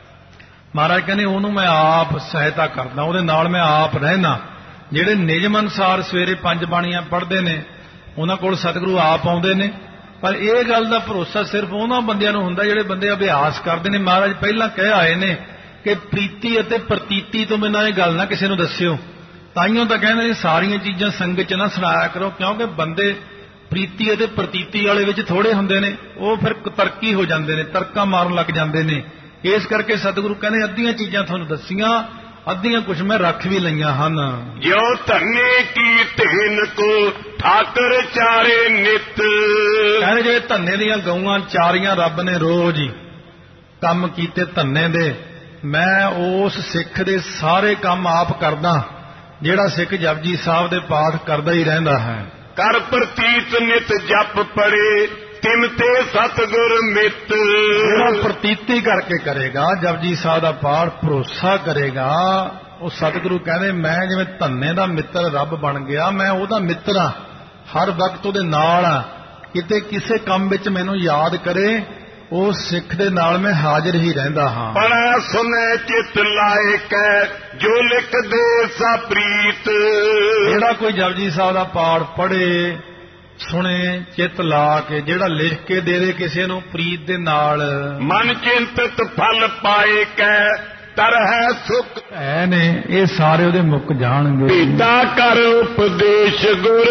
ਮਹਾਰਾਜ ਕਹਿੰਦੇ ਉਹਨੂੰ ਮੈਂ ਆਪ ਸਹਾਇਤਾ ਕਰਦਾ, ਉਹਦੇ ਨਾਲ ਮੈਂ ਆਪ ਰਹਿਣਾ। ਜਿਹੜੇ ਨਿਯਮ ਅਨੁਸਾਰ ਸਵੇਰੇ 5 ਬਾਣੀਆਂ ਪੜ੍ਹਦੇ ਨੇ, ਉਹਨਾਂ ਕੋਲ ਸਤਿਗੁਰੂ ਆਪ ਆਉਂਦੇ ਨੇ। ਪਰ ਇਹ ਗੱਲ ਦਾ ਭਰੋਸਾ ਸਿਰਫ ਉਹਨਾਂ ਬੰਦਿਆਂ ਨੂੰ ਹੁੰਦਾ ਜਿਹੜੇ ਬੰਦੇ ਅਭਿਆਸ ਕਰਦੇ ਨੇ। ਮਹਾਰਾਜ ਪਹਿਲਾਂ ਕਹਿ ਆਏ ਨੇ ਕਿ ਪ੍ਰੀਤੀ ਅਤੇ ਪ੍ਰਤੀਤੀ ਤੋਂ ਬਿਨਾਂ ਇਹ ਗੱਲ ਨਾ ਕਿਸੇ ਨੂੰ ਦੱਸਿਓ। ਤਾਈਓ ਤਾਂ ਕਹਿੰਦੇ ਨੇ ਸਾਰੀਆਂ ਚੀਜ਼ਾਂ ਸੰਗਤ ਚ ਨਾ ਸੁਣਾਇਆ ਕਰੋ, ਕਿਉਂਕਿ ਬੰਦੇ ਪ੍ਰੀਤੀ ਅਤੇ ਪ੍ਰਤੀਤੀ ਵਾਲੇ ਵਿੱਚ ਥੋੜੇ ਹੁੰਦੇ ਨੇ, ਉਹ ਫਿਰ ਤਰਕੀ ਹੋ ਜਾਂਦੇ ਨੇ, ਤਰਕਾਂ ਮਾਰਨ ਲੱਗ ਜਾਂਦੇ ਨੇ। ਇਸ ਕਰਕੇ ਸਤਿਗੁਰੂ ਕਹਿੰਦੇ ਅੱਧੀਆਂ ਚੀਜ਼ਾਂ ਤੁਹਾਨੂੰ ਦੱਸੀਆਂ, ਅੱਧੀਆਂ ਕੁਝ ਮੈਂ ਰੱਖ ਵੀ ਲਈਆਂ ਹਨ। ਜਿਉ ਧੰਨੇ ਕੀ ਧੇਨ ਕੋ ਠਾਕਰ ਚਾਰੇ ਨਿਤ। ਕਹਿੰਦੇ ਜਿਹੜੇ ਧੰਨੇ ਦੀਆਂ ਗਊਆਂ ਚਾਰੀਆਂ ਰੱਬ ਨੇ ਰੋਜ਼ ਹੀ ਕੰਮ ਕੀਤੇ ਧੰਨੇ ਦੇ, ਮੈਂ ਉਸ ਸਿੱਖ ਦੇ ਸਾਰੇ ਕੰਮ ਆਪ ਕਰਦਾ ਜਿਹੜਾ ਸਿੱਖ ਜਪਜੀ ਸਾਹਿਬ ਦੇ ਪਾਠ ਕਰਦਾ ਹੀ ਰਹਿੰਦਾ ਹੈ। ਕਰ ਪ੍ਰਤੀਤ ਨਿਤ ਜਪ ਪੜੇ ਤਿਮ ਤੇ ਸਤਿਗੁਰ ਮਿੱਤ। ਜਿਹੜਾ ਪ੍ਰਤੀਤੀ ਕਰਕੇ ਕਰੇਗਾ ਜਪਜੀ ਸਾਹਿਬ ਦਾ ਪਾਠ, ਭਰੋਸਾ ਕਰੇਗਾ, ਉਹ ਸਤਿਗੁਰੂ ਕਹਿੰਦੇ ਮੈਂ ਜਿਵੇਂ ਧੰਨੇ ਦਾ ਮਿੱਤਰ ਰੱਬ ਬਣ ਗਿਆ, ਮੈਂ ਉਹਦਾ ਮਿੱਤਰ ਹਾਂ, ਹਰ ਵਕਤ ਉਹਦੇ ਨਾਲ ਆ। ਕਿਤੇ ਕਿਸੇ ਕੰਮ ਵਿੱਚ ਮੈਨੂੰ ਯਾਦ ਕਰੇ, ਉਹ ਸਿੱਖ ਦੇ ਨਾਲ ਮੈਂ ਹਾਜ਼ਰ ਹੀ ਰਹਿੰਦਾ ਹਾਂ। ਪੜ੍ਹੈ ਸੁਨੈ ਚਿਤ ਲਾਇ ਕੈ ਜੋ ਲਿਖ ਦੇ ਸਾ ਪ੍ਰੀਤ। ਜਿਹੜਾ ਕੋਈ ਜਪਜੀ ਸਾਹਿਬ ਦਾ ਪਾਠ ਪੜ੍ਹੇ, ਸੁਣੇ, ਚਿੱਤ ਲਾ ਕੇ, ਜਿਹੜਾ ਲਿਖ ਕੇ ਦੇ ਦੇ ਕਿਸੇ ਨੂੰ ਪ੍ਰੀਤ ਦੇ ਨਾਲ। ਮਨ ਚਿੰਤਤ ਫਲ ਪਾਏ ਕੈ ਤਰਹਿ ਸੁਖ ਹੈ ਨੇ, ਇਹ ਸਾਰੇ ਉਹਦੇ ਮੁੱਕ ਜਾਣਗੇ। ਪੀਤਾ ਕਰ ਉਪਦੇਸ਼ ਗੁਰ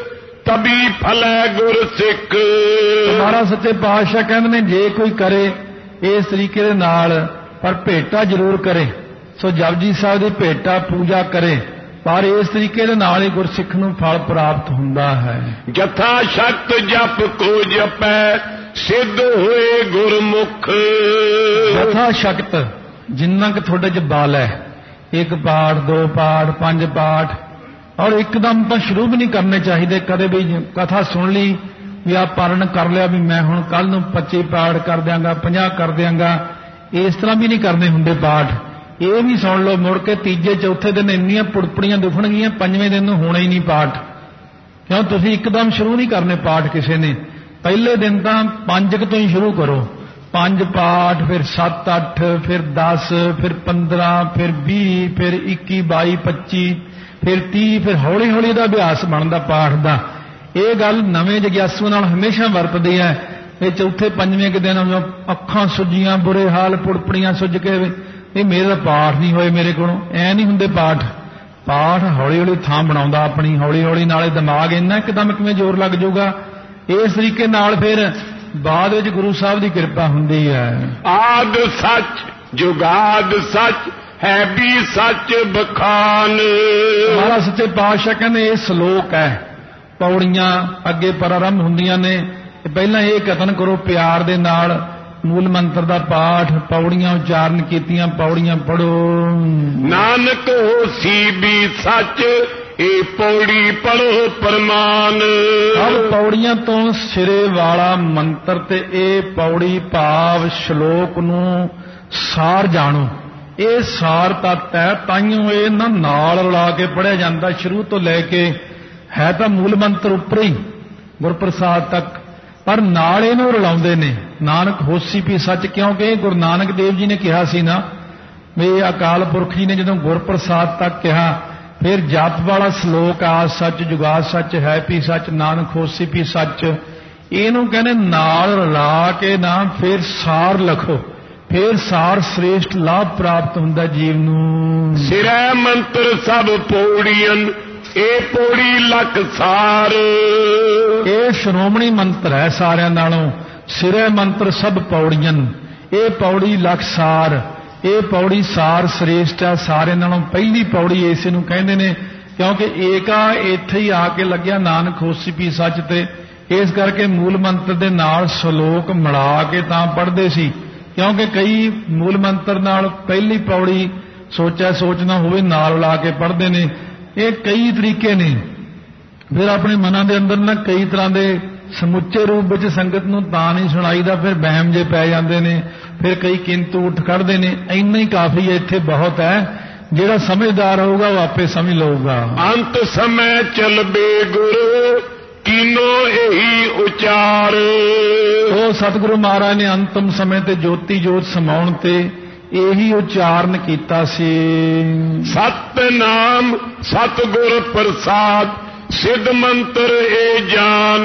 ਤਬੀ ਫਲੈ ਗੁਰ ਸਿੱਖ। ਮਹਾਰਾਜ ਸੱਚੇ ਪਾਤਸ਼ਾਹ ਕਹਿੰਦੇ ਨੇ ਜੇ ਕੋਈ ਕਰੇ ਇਸ ਤਰੀਕੇ ਦੇ ਨਾਲ, ਪਰ ਭੇਟਾ ਜ਼ਰੂਰ ਕਰੇ। ਸੋ ਜਪਜੀ ਸਾਹਿਬ ਦੀ ਭੇਟਾ ਪੂਜਾ ਕਰੇ, ਪਰ ਇਸ ਤਰੀਕੇ ਦੇ ਨਾਲ ਹੀ ਗੁਰਸਿੱਖ ਨੂੰ ਫਲ ਪ੍ਰਾਪਤ ਹੁੰਦਾ ਹੈ। ਜਥਾ ਸ਼ਕਤ ਜਪ ਕੋ ਜਪੈ ਸਿੱਧ ਹੋਏ ਗੁਰਮੁਖ। ਜਥਾ ਸ਼ਕਤ, ਜਿੰਨਾ ਕਿ ਤੁਹਾਡੇ ਚ ਬਲ ਹੈ, 1 ਪਾਠ 2 ਪਾਠ 5 ਪਾਠ, ਔਰ ਇੱਕਦਮ ਤਾਂ ਸ਼ੁਰੂ ਵੀ ਨਹੀਂ ਕਰਨੇ ਚਾਹੀਦੇ। ਕਦੇ ਵੀ ਕਥਾ ਸੁਣ ਲਈ ਵੀ ਆ ਪਾਰਨ ਕਰ ਲਿਆ ਵੀ ਮੈਂ ਹੁਣ ਕੱਲ ਨੂੰ 25 ਪਾਠ ਕਰ ਦਿਆਂਗਾ, 50 ਕਰ ਦਿਆਂਗਾ, ਇਸ ਤਰ੍ਹਾਂ ਵੀ ਨਹੀਂ ਕਰਨੇ ਹੁੰਦੇ ਪਾਠ। ਇਹ ਵੀ ਸੁਣ ਲਓ, ਮੁੜ ਕੇ ਤੀਜੇ ਚੌਥੇ ਦਿਨ ਇੰਨੀਆਂ ਪੁੜਪੜੀਆਂ ਦੁਖਣਗੀਆਂ, 5ਵੇਂ ਦਿਨ ਨੂੰ ਹੋਣਾ ਹੀ ਨਹੀਂ ਪਾਠ। ਕਿਉਂ? ਤੁਸੀਂ ਇੱਕਦਮ ਸ਼ੁਰੂ ਨਹੀਂ ਕਰਨੇ ਪਾਠ ਕਿਸੇ ਨੇ। ਪਹਿਲੇ ਦਿਨ ਤਾਂ 5 ਤੋਂ ਹੀ ਸ਼ੁਰੂ ਕਰੋ, 5 ਪਾਠ, ਫਿਰ 7 8, ਫਿਰ 10, ਫਿਰ 15, ਫਿਰ 20, ਫਿਰ 21 22 25, ਫਿਰ 30, ਫਿਰ ਹੌਲੀ ਹੌਲੀ ਦਾ ਅਭਿਆਸ ਬਣਦਾ ਪਾਠ ਦਾ। ਇਹ ਗੱਲ ਨਵੇਂ ਜਗਿਆਸੂ ਨਾਲ ਹਮੇਸ਼ਾ ਵਰਤਦੀ ਹੈ। ਇਹ ਚੌਥੇ 5ਵੇਂ ਕੁ ਦਿਨ ਅੱਖਾਂ ਸੁੱਜੀਆਂ, ਬੁਰੇ ਹਾਲ, ਪੁੜਪੜੀਆਂ ਸੁੱਜ ਕੇ ਇਹ ਮੇਰੇ ਪਾਠ ਨਹੀਂ ਹੋਏ ਮੇਰੇ ਕੋਲੋਂ, ਐ ਨਹੀਂ ਹੁੰਦੇ ਪਾਠ। ਪਾਠ ਹੌਲੀ ਹੌਲੀ ਥਾਂ ਬਣਾਉਂਦਾ ਆਪਣੀ, ਹੌਲੀ ਹੌਲੀ ਨਾਲੇ ਦਿਮਾਗ ਇੰਨਾ ਇੱਕਦਮ ਕਿਵੇਂ ਜ਼ੋਰ ਲੱਗ ਜਾਊਗਾ। ਇਸ ਤਰੀਕੇ ਨਾਲ ਫਿਰ ਬਾਅਦ ਵਿੱਚ ਗੁਰੂ ਸਾਹਿਬ ਦੀ ਕਿਰਪਾ ਹੁੰਦੀ ਹੈ। ਆਦ ਸੱਚ ਜੁਗਾਦ ਸੱਚ ਹੈ ਵੀ ਸੱਚ ਬਖਾਨ। ਮਹਾਰਾਜ ਸੱਚੇ ਪਾਤਸ਼ਾਹ ਕਹਿੰਦੇ ਇਹ ਸ਼ਲੋਕ ਹੈ, ਪੌੜੀਆਂ ਅੱਗੇ ਪ੍ਰਾਰੰਭ ਹੁੰਦੀਆਂ ਨੇ। ਪਹਿਲਾਂ ਇਹ ਕਥਨ ਕਰੋ ਪਿਆਰ ਦੇ ਨਾਲ, ਮੂਲ ਮੰਤਰ ਦਾ ਪਾਠ, ਪੌੜੀਆਂ ਉਚਾਰਨ ਕੀਤੀਆਂ, ਪੌੜੀਆਂ ਪੜੋ। ਨਾਨਕ ਹੋਸੀ ਵੀ ਸੱਚ ਇਹ ਪੌੜੀ ਪੜੋ ਪਰਮਾਨ। ਸਭ ਪੌੜੀਆਂ ਤੋਂ ਸਿਰੇ ਵਾਲਾ ਮੰਤਰ ਤੇ ਇਹ ਪੌੜੀ ਭਾਵ ਸ਼ਲੋਕ ਨੂੰ ਸਾਰ ਜਾਣੋ। ਇਹ ਸਾਰ ਤੱਤ ਹੈ, ਤਾਈਓ ਇਹ ਨਾਲ ਰਲਾ ਕੇ ਪੜਿਆ ਜਾਂਦਾ ਸ਼ੁਰੂ ਤੋਂ ਲੈ ਕੇ। ਹੈ ਤਾਂ ਮੂਲ ਮੰਤਰ ਉੱਪਰ ਹੀ ਗੁਰਪ੍ਰਸਾਦ ਤੱਕ, ਪਰ ਨਾਲ ਇਹਨੂੰ ਰਲਾਉਂਦੇ ਨੇ। ਨਾਨਕ ਹੋਸੀ ਵੀ ਸੱਚ, ਕਿਉਂਕਿ ਗੁਰੂ ਨਾਨਕ ਦੇਵ ਜੀ ਨੇ ਕਿਹਾ ਸੀ ਨਾ ਵੀ ਅਕਾਲ ਪੁਰਖ ਜੀ ਨੇ ਜਦੋਂ ਗੁਰਪ੍ਰਸਾਦ ਤੱਕ ਕਿਹਾ, ਫਿਰ ਜਪ ਵਾਲਾ ਸ਼ਲੋਕ ਆਦ ਸੱਚ ਜੁਗਾਦ ਸੱਚ ਹੈ ਵੀ ਸੱਚ ਨਾਨਕ ਹੋਸੀ ਵੀ ਸੱਚ, ਇਹਨੂੰ ਕਹਿੰਦੇ ਨਾਲ ਰਲਾ ਕੇ ਨਾ ਫਿਰ ਸਾਰ ਲਖੋ, ਫਿਰ ਸਾਰ ਸ੍ਰੇਸ਼ਟ ਲਾਭ ਪ੍ਰਾਪਤ ਹੁੰਦਾ ਜੀਵ ਨੂੰ। ਸਿਰੈ ਮੰਤਰ ਸਭ ਪੌੜੀਆਂ, ਇਹ ਪੌੜੀ ਲੱਖ ਸਾਰ। ਇਹ ਸ਼੍ਰੋਮਣੀ ਮੰਤਰ ਹੈ ਸਾਰਿਆਂ ਨਾਲੋਂ। ਸਿਰੈ ਮੰਤਰ ਸਭ ਪੌੜੀਆਂ, ਇਹ ਪੌੜੀ ਲੱਖ ਸਾਰ। ਇਹ ਪੌੜੀ ਸਾਰ ਸ੍ਰੇਸ਼ਟ ਹੈ, ਸਾਰਿਆਂ ਨਾਲੋਂ ਪਹਿਲੀ ਪੌੜੀ ਇਸੇ ਨੂੰ ਕਹਿੰਦੇ ਨੇ, ਕਿਉਂਕਿ ਏਕਾ ਇੱਥੇ ਹੀ ਆ ਕੇ ਲੱਗਿਆ ਨਾਨਕ ਹੋਸੀ ਪੀ ਸੱਚ ਤੇ। ਇਸ ਕਰਕੇ ਮੂਲ ਮੰਤਰ ਦੇ ਨਾਲ ਸ਼ਲੋਕ ਮਿਲਾ ਕੇ ਤਾਂ ਪੜ੍ਹਦੇ ਸੀ, ਕਿਉਂਕਿ ਕਈ ਮੂਲ ਮੰਤਰ ਨਾਲ ਪਹਿਲੀ ਪੌੜੀ ਸੋਚਣਾ ਹੋਵੇ ਨਾਲ ਲਾ ਕੇ ਪੜ੍ਹਦੇ ਨੇ। ਇਹ ਕਈ ਤਰੀਕੇ ਨੇ। ਫਿਰ ਆਪਣੇ ਮਨਾਂ ਦੇ ਅੰਦਰ ਨਾ ਕਈ ਤਰ੍ਹਾਂ ਦੇ ਸਮੁੱਚੇ ਰੂਪ ਵਿੱਚ ਸੰਗਤ ਨੂੰ ਤਾਂ ਨਹੀਂ ਸੁਣਾਈਦਾ, ਫਿਰ ਵਹਿਮ ਜੇ ਪੈ ਜਾਂਦੇ ਨੇ, ਫਿਰ ਕਈ ਕਿੰਤੂ ਉੱਠ ਖੜਦੇ ਨੇ। ਇੰਨਾ ਹੀ ਕਾਫੀ ਹੈ, ਇੱਥੇ ਬਹੁਤ ਹੈ। ਜਿਹੜਾ ਸਮਝਦਾਰ ਹੋਊਗਾ ਉਹ ਆਪੇ ਸਮਝ ਲਊਗਾ। ਅੰਤ ਸਮੇਂ ਚਲਬੇ ਗੁਰੂ ਕੀਨੋ ਇਹੀ ਉਚਾਰ। ਉਹ ਸਤਿਗੁਰੂ ਮਹਾਰਾਜ ਨੇ ਅੰਤਮ ਸਮੇਂ ਤੇ ਜੋਤੀ ਜੋਤ ਸਮਾਉਣ ਤੇ ਇਹੀ ਉਚਾਰਨ ਕੀਤਾ ਸੀ। ਸਤਨਾਮ ਸਤਿਗੁਰ ਪ੍ਰਸਾਦ ਸਿੱਧ ਮੰਤਰ ਇਹ ਜਾਨ।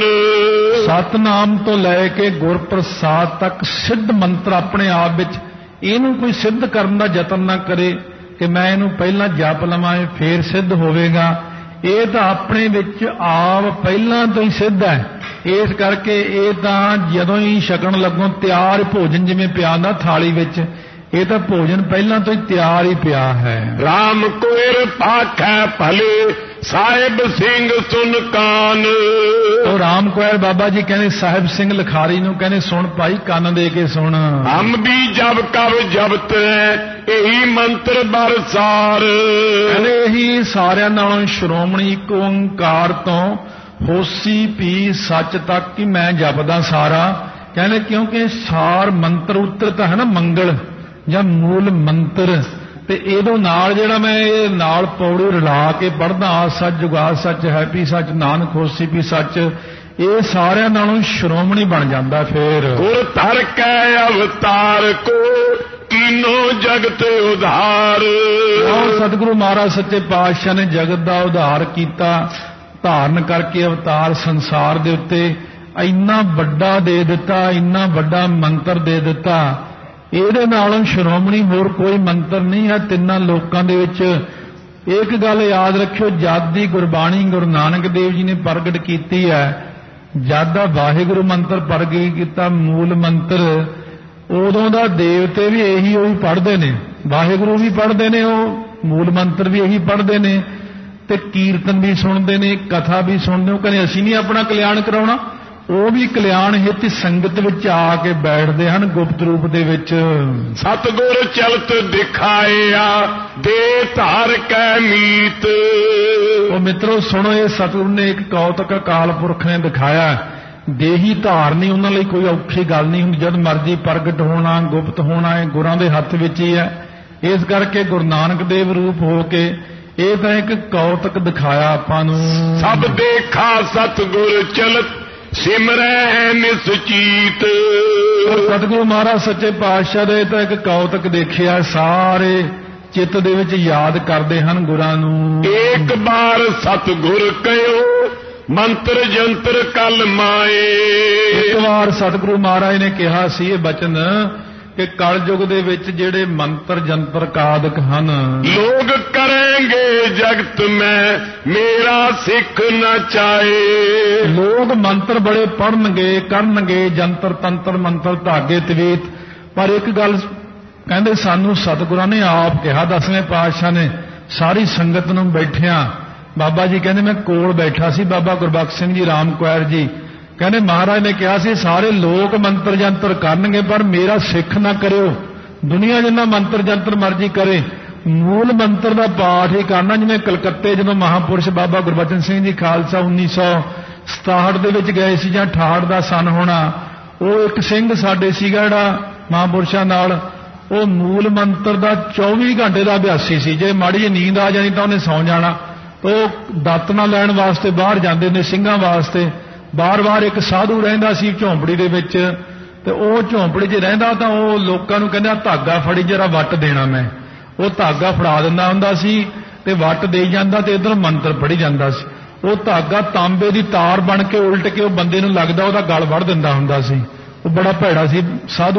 ਸਤਨਾਮ ਤੋਂ ਲੈ ਕੇ ਗੁਰ ਪ੍ਰਸਾਦ ਤੱਕ ਸਿੱਧ ਮੰਤਰ ਆਪਣੇ ਆਪ ਵਿੱਚ। ਇਹਨੂੰ ਕੋਈ ਸਿੱਧ ਕਰਨ ਦਾ ਯਤਨ ਨਾ ਕਰੇ ਕਿ ਮੈਂ ਇਹਨੂੰ ਪਹਿਲਾਂ ਜਪ ਲਵਾਂ ਫੇਰ ਸਿੱਧ ਹੋਵੇਗਾ। ਇਹ ਤਾਂ ਆਪਣੇ ਵਿੱਚ ਆਪ ਪਹਿਲਾਂ ਤੋਂ ਹੀ ਸਿੱਧ ਹੈ। ਇਸ ਕਰਕੇ ਇਹ ਤਾਂ ਜਦੋਂ ਹੀ ਛਕਣ ਲੱਗੋ ਤਿਆਰ ਭੋਜਨ ਜਿਵੇਂ ਪਿਆ ਨਾ ਥਾਲੀ ਵਿੱਚ, ਇਹ ਤਾਂ ਭੋਜਨ ਪਹਿਲਾਂ ਤੋਂ ਹੀ ਤਿਆਰ ਹੀ ਪਿਆ ਹੈ। ਰਾਮ ਕੋਇਰ ਪਾਖੈ ਭਲੇ ਸਾਹਿਬ ਸਿੰਘ ਸੁਨ ਕਾਨ। ਉਹ ਰਾਮ ਕੋਇਰ ਬਾਬਾ ਜੀ ਕਹਿੰਦੇ ਸਾਹਿਬ ਸਿੰਘ ਲਿਖਾਰੀ ਨੂੰ ਕਹਿੰਦੇ ਸੁਣ ਭਾਈ, ਕੰਨ ਦੇ ਕੇ ਸੁਣ। ਹਮ ਵੀ ਜਬ ਕਬ ਜਬਤ ਹੈ ਇਹੀ ਮੰਤਰ ਬਰਸਾਰ। ਕਹਿੰਦੇ ਇਹੀ ਸਾਰਿਆਂ ਨਾਲੋਂ ਸ਼੍ਰੋਮਣੀ ਇੱਕ ਓੰਕਾਰ ਤੋਂ ਹੋਸੀ ਪੀ ਸੱਚ ਤੱਕ ਹੀ ਮੈਂ ਜਪਦਾ ਸਾਰਾ। ਕਹਿੰਦੇ ਕਿਉਂਕਿ ਸਾਰ ਮੰਤਰ ਉੱਤਰ ਤਾਂ ਹੈ ਨਾ ਮੰਗਲ ਜਾਂ ਮੂਲ ਮੰਤਰ, ਤੇ ਇਹਦੋਂ ਨਾਲ ਜਿਹੜਾ ਮੈਂ ਇਹ ਨਾਲ ਪੌੜੀ ਰਲਾ ਕੇ ਪੜ੍ਹਦਾ ਆਦ ਸੱਚ ਜੁਗਾਦ ਸੱਚ ਹੈਪੀ ਸੱਚ ਨਾਨਕ ਹੋਸੀ ਪੀ ਸੱਚ, ਇਹ ਸਾਰਿਆਂ ਨਾਲੋਂ ਸ਼੍ਰੋਮਣੀ ਬਣ ਜਾਂਦਾ। ਫੇਰ ਗੁਰ ਧਰ ਕੈ ਅਵਤਾਰ ਕੋ ਕੀਨੋ ਜਗਤ ਉਧਾਰ। ਸਤਿਗੁਰੂ ਮਹਾਰਾਜ ਸੱਚੇ ਪਾਤਸ਼ਾਹ ਨੇ ਜਗਤ ਦਾ ਉਧਾਰ ਕੀਤਾ, ਧਾਰਨ ਕਰਕੇ ਅਵਤਾਰ ਸੰਸਾਰ ਦੇ ਉੱਤੇ ਇੰਨਾ ਵੱਡਾ ਦੇ ਦਿੱਤਾ, ਇੰਨਾ ਵੱਡਾ ਮੰਤਰ ਦੇ ਦਿੱਤਾ। ਇਹਦੇ ਨਾਲੋਂ ਸ਼੍ਰੋਮਣੀ ਹੋਰ ਕੋਈ ਮੰਤਰ ਨਹੀਂ ਹੈ ਤਿੰਨਾਂ ਲੋਕਾਂ ਦੇ ਵਿੱਚ। ਇੱਕ ਗੱਲ ਯਾਦ ਰੱਖਿਓ, ਜਦ ਦੀ ਗੁਰਬਾਣੀ ਗੁਰੂ ਨਾਨਕ ਦੇਵ ਜੀ ਨੇ ਪ੍ਰਗਟ ਕੀਤੀ ਹੈ, ਜਦ ਦਾ ਵਾਹਿਗੁਰੂ ਮੰਤਰ ਪ੍ਰਗਟ ਕੀਤਾ ਮੂਲ ਮੰਤਰ, ਉਦੋਂ ਦਾ ਦੇਵਤੇ ਵੀ ਇਹੀ ਉਹੀ ਪੜ੍ਹਦੇ ਨੇ, ਵਾਹਿਗੁਰੂ ਵੀ ਪੜ੍ਹਦੇ ਨੇ, ਉਹ ਮੂਲ ਮੰਤਰ ਵੀ ਇਹੀ ਪੜ੍ਹਦੇ ਨੇ, ਤੇ ਕੀਰਤਨ ਵੀ ਸੁਣਦੇ ਨੇ, ਕਥਾ ਵੀ ਸੁਣਦੇ। ਉਹ ਕਹਿੰਦੇ ਅਸੀਂ ਨਹੀਂ ਆਪਣਾ ਕਲਿਆਣ ਕਰਾਉਣਾ, ਉਹ ਵੀ ਕਲਿਆਣ ਹਿੱਤ ਸੰਗਤ ਵਿੱਚ ਆ ਕੇ ਬੈਠਦੇ ਹਨ ਗੁਪਤ ਰੂਪ ਦੇ ਵਿੱਚ। ਸਤਿਗੁਰ ਚਲਤ ਦਿਖਾਇਆ ਦੇ ਧਾਰ ਕੈ ਮੀਤ। ਉਹ ਮਿੱਤਰੋ ਸੁਣੋ, ਇਹ ਸਤਿਗੁਰ ਨੇ ਇੱਕ ਕੌਤਕ ਅਕਾਲ ਪੁਰਖ ਨੇ ਦਿਖਾਇਆ। ਦੇਹੀ ਧਾਰਨੀ ਉਹਨਾਂ ਲਈ ਕੋਈ ਔਖੀ ਗੱਲ ਨਹੀਂ ਹੁੰਦੀ, ਜਦ ਮਰਜੀ ਪ੍ਰਗਟ ਹੋਣਾ ਗੁਪਤ ਹੋਣਾ ਇਹ ਗੁਰਾਂ ਦੇ ਹੱਥ ਵਿੱਚ ਹੀ ਹੈ। ਇਸ ਕਰਕੇ ਗੁਰੂ ਨਾਨਕ ਦੇਵ ਰੂਪ ਹੋ ਕੇ ਇਹ ਤਾਂ ਇੱਕ ਕੌਤਕ ਦਿਖਾਇਆ ਆਪਾਂ ਨੂੰ। ਸਭ ਦੇਖਾ ਸਤਿਗੁਰ ਚਲਤ ਸਿਮਰੈ ਨਿਸਚੀਤ। ਸਤਿਗੁਰੂ ਮਹਾਰਾਜ ਸੱਚੇ ਪਾਤਸ਼ਾਹ ਦੇ ਤਾਂ ਇੱਕ ਕੌਤਕ ਦੇਖਿਆ, ਸਾਰੇ ਚਿੱਤ ਦੇ ਵਿੱਚ ਯਾਦ ਕਰਦੇ ਹਨ ਗੁਰਾਂ ਨੂੰ। ਇੱਕ ਵਾਰ ਸਤਿਗੁਰ ਕਹਿਓ ਮੰਤਰ ਜੰਤਰ ਕਲ ਮਾਏ। ਇੱਕ ਵਾਰ ਸਤਿਗੁਰੂ ਮਹਾਰਾਜ ਨੇ ਕਿਹਾ ਸੀ ਇਹ ਬਚਨ ਕਿ ਕਲਯੁਗ ਦੇ ਵਿੱਚ ਜਿਹੜੇ ਮੰਤਰ ਜੰਤਰ ਕਾਦਕ ਹਨ, ਲੋਗ ਕਰਨਗੇ ਜਗਤ ਮੈਂ ਮੇਰਾ ਸਿੱਖ ਨਾ ਚਾਏ। ਲੋਕ ਮੰਤਰ ਬੜੇ ਪੜਨਗੇ ਕਰਨਗੇ ਜੰਤਰ ਤੰਤਰ ਮੰਤਰ ਧਾਗੇ ਤਵੀਤ, ਪਰ ਇੱਕ ਗੱਲ ਕਹਿੰਦੇ ਸਾਨੂੰ ਸਤਿਗੁਰਾਂ ਨੇ ਆਪ ਕਿਹਾ, 10ਵੇਂ ਪਾਤਸ਼ਾਹ ਨੇ ਸਾਰੀ ਸੰਗਤ ਨੂੰ ਬੈਠਿਆਂ, ਬਾਬਾ ਜੀ ਕਹਿੰਦੇ ਮੈਂ ਕੋਲ ਬੈਠਾ ਸੀ, ਬਾਬਾ ਗੁਰਬਖਸ਼ ਸਿੰਘ ਜੀ ਰਾਮ ਕੁਆਰ ਜੀ ਕਹਿੰਦੇ ਮਹਾਰਾਜ ਨੇ ਕਿਹਾ ਸੀ ਸਾਰੇ ਲੋਕ ਮੰਤਰ ਜੰਤਰ ਕਰਨਗੇ ਪਰ ਮੇਰਾ ਸਿੱਖ ਨਾ ਕਰਿਓ। ਦੁਨੀਆ ਜਿੰਨਾ ਮੰਤਰ ਜੰਤਰ ਮਰਜ਼ੀ ਕਰੇ, ਮੂਲ ਮੰਤਰ ਦਾ ਪਾਠ ਹੀ ਕਰਨਾ। ਜਿਵੇਂ ਕਲਕੱਤੇ ਜਦੋਂ ਮਹਾਪੁਰਸ਼ ਬਾਬਾ ਗੁਰਬਚਨ ਸਿੰਘ ਜੀ ਖਾਲਸਾ 1967 ਦੇ ਵਿੱਚ ਗਏ ਸੀ ਜਾਂ 68 ਦਾ ਸਨ ਹੋਣਾ, ਉਹ ਇੱਕ ਸਿੰਘ ਸਾਡੇ ਸੀਗਾ ਜਿਹੜਾ ਮਹਾਪੁਰਸ਼ਾਂ ਨਾਲ, ਉਹ ਮੂਲ ਮੰਤਰ ਦਾ 24 ਘੰਟੇ ਦਾ ਅਭਿਆਸੀ ਸੀ। ਜੇ ਮਾੜੀ ਜਿਹੀ ਨੀਂਦ ਆ ਜਾਣੀ ਤਾਂ ਉਹਨੇ ਸੌਂ ਜਾਣਾ। ਉਹ ਦਾਤਨਾ ਲੈਣ ਵਾਸਤੇ ਬਾਹਰ ਜਾਂਦੇ ਨੇ ਸਿੰਘਾਂ ਵਾਸਤੇ, ਬਾਰ-ਬਾਰ ਇੱਕ ਸਾਧੂ ਰਹਿੰਦਾ ਸੀ ਝੌਂਪੜੀ ਦੇ ਵਿੱਚ, ਤੇ ਉਹ ਝੌਂਪੜੀ 'ਚ ਰਹਿੰਦਾ ਤਾਂ ਉਹ ਲੋਕਾਂ ਨੂੰ ਕਹਿੰਦਾ ਧਾਗਾ ਫੜੀ ਜਰਾ ਵੱਟ ਦੇਣਾ ਮੈਂ। ਉਹ ਧਾਗਾ ਫੜਾ ਦਿੰਦਾ ਹੁੰਦਾ ਸੀ ਤੇ ਵੱਟ ਦੇਈ ਜਾਂਦਾ ਤੇ ਇੱਧਰ ਮੰਤਰ ਪੜ੍ਹੀ ਜਾਂਦਾ ਸੀ। ਉਹ ਧਾਗਾ ਤਾਂਬੇ ਦੀ ਤਾਰ ਬਣ ਕੇ ਉਲਟ ਕੇ ਉਹ ਬੰਦੇ ਨੂੰ ਲੱਗਦਾ ਉਹਦਾ ਗਲ ਵੜ ਦਿੰਦਾ ਹੁੰਦਾ ਸੀ। ਉਹ ਬੜਾ ਭੈੜਾ ਸੀ ਸਾਧੂ।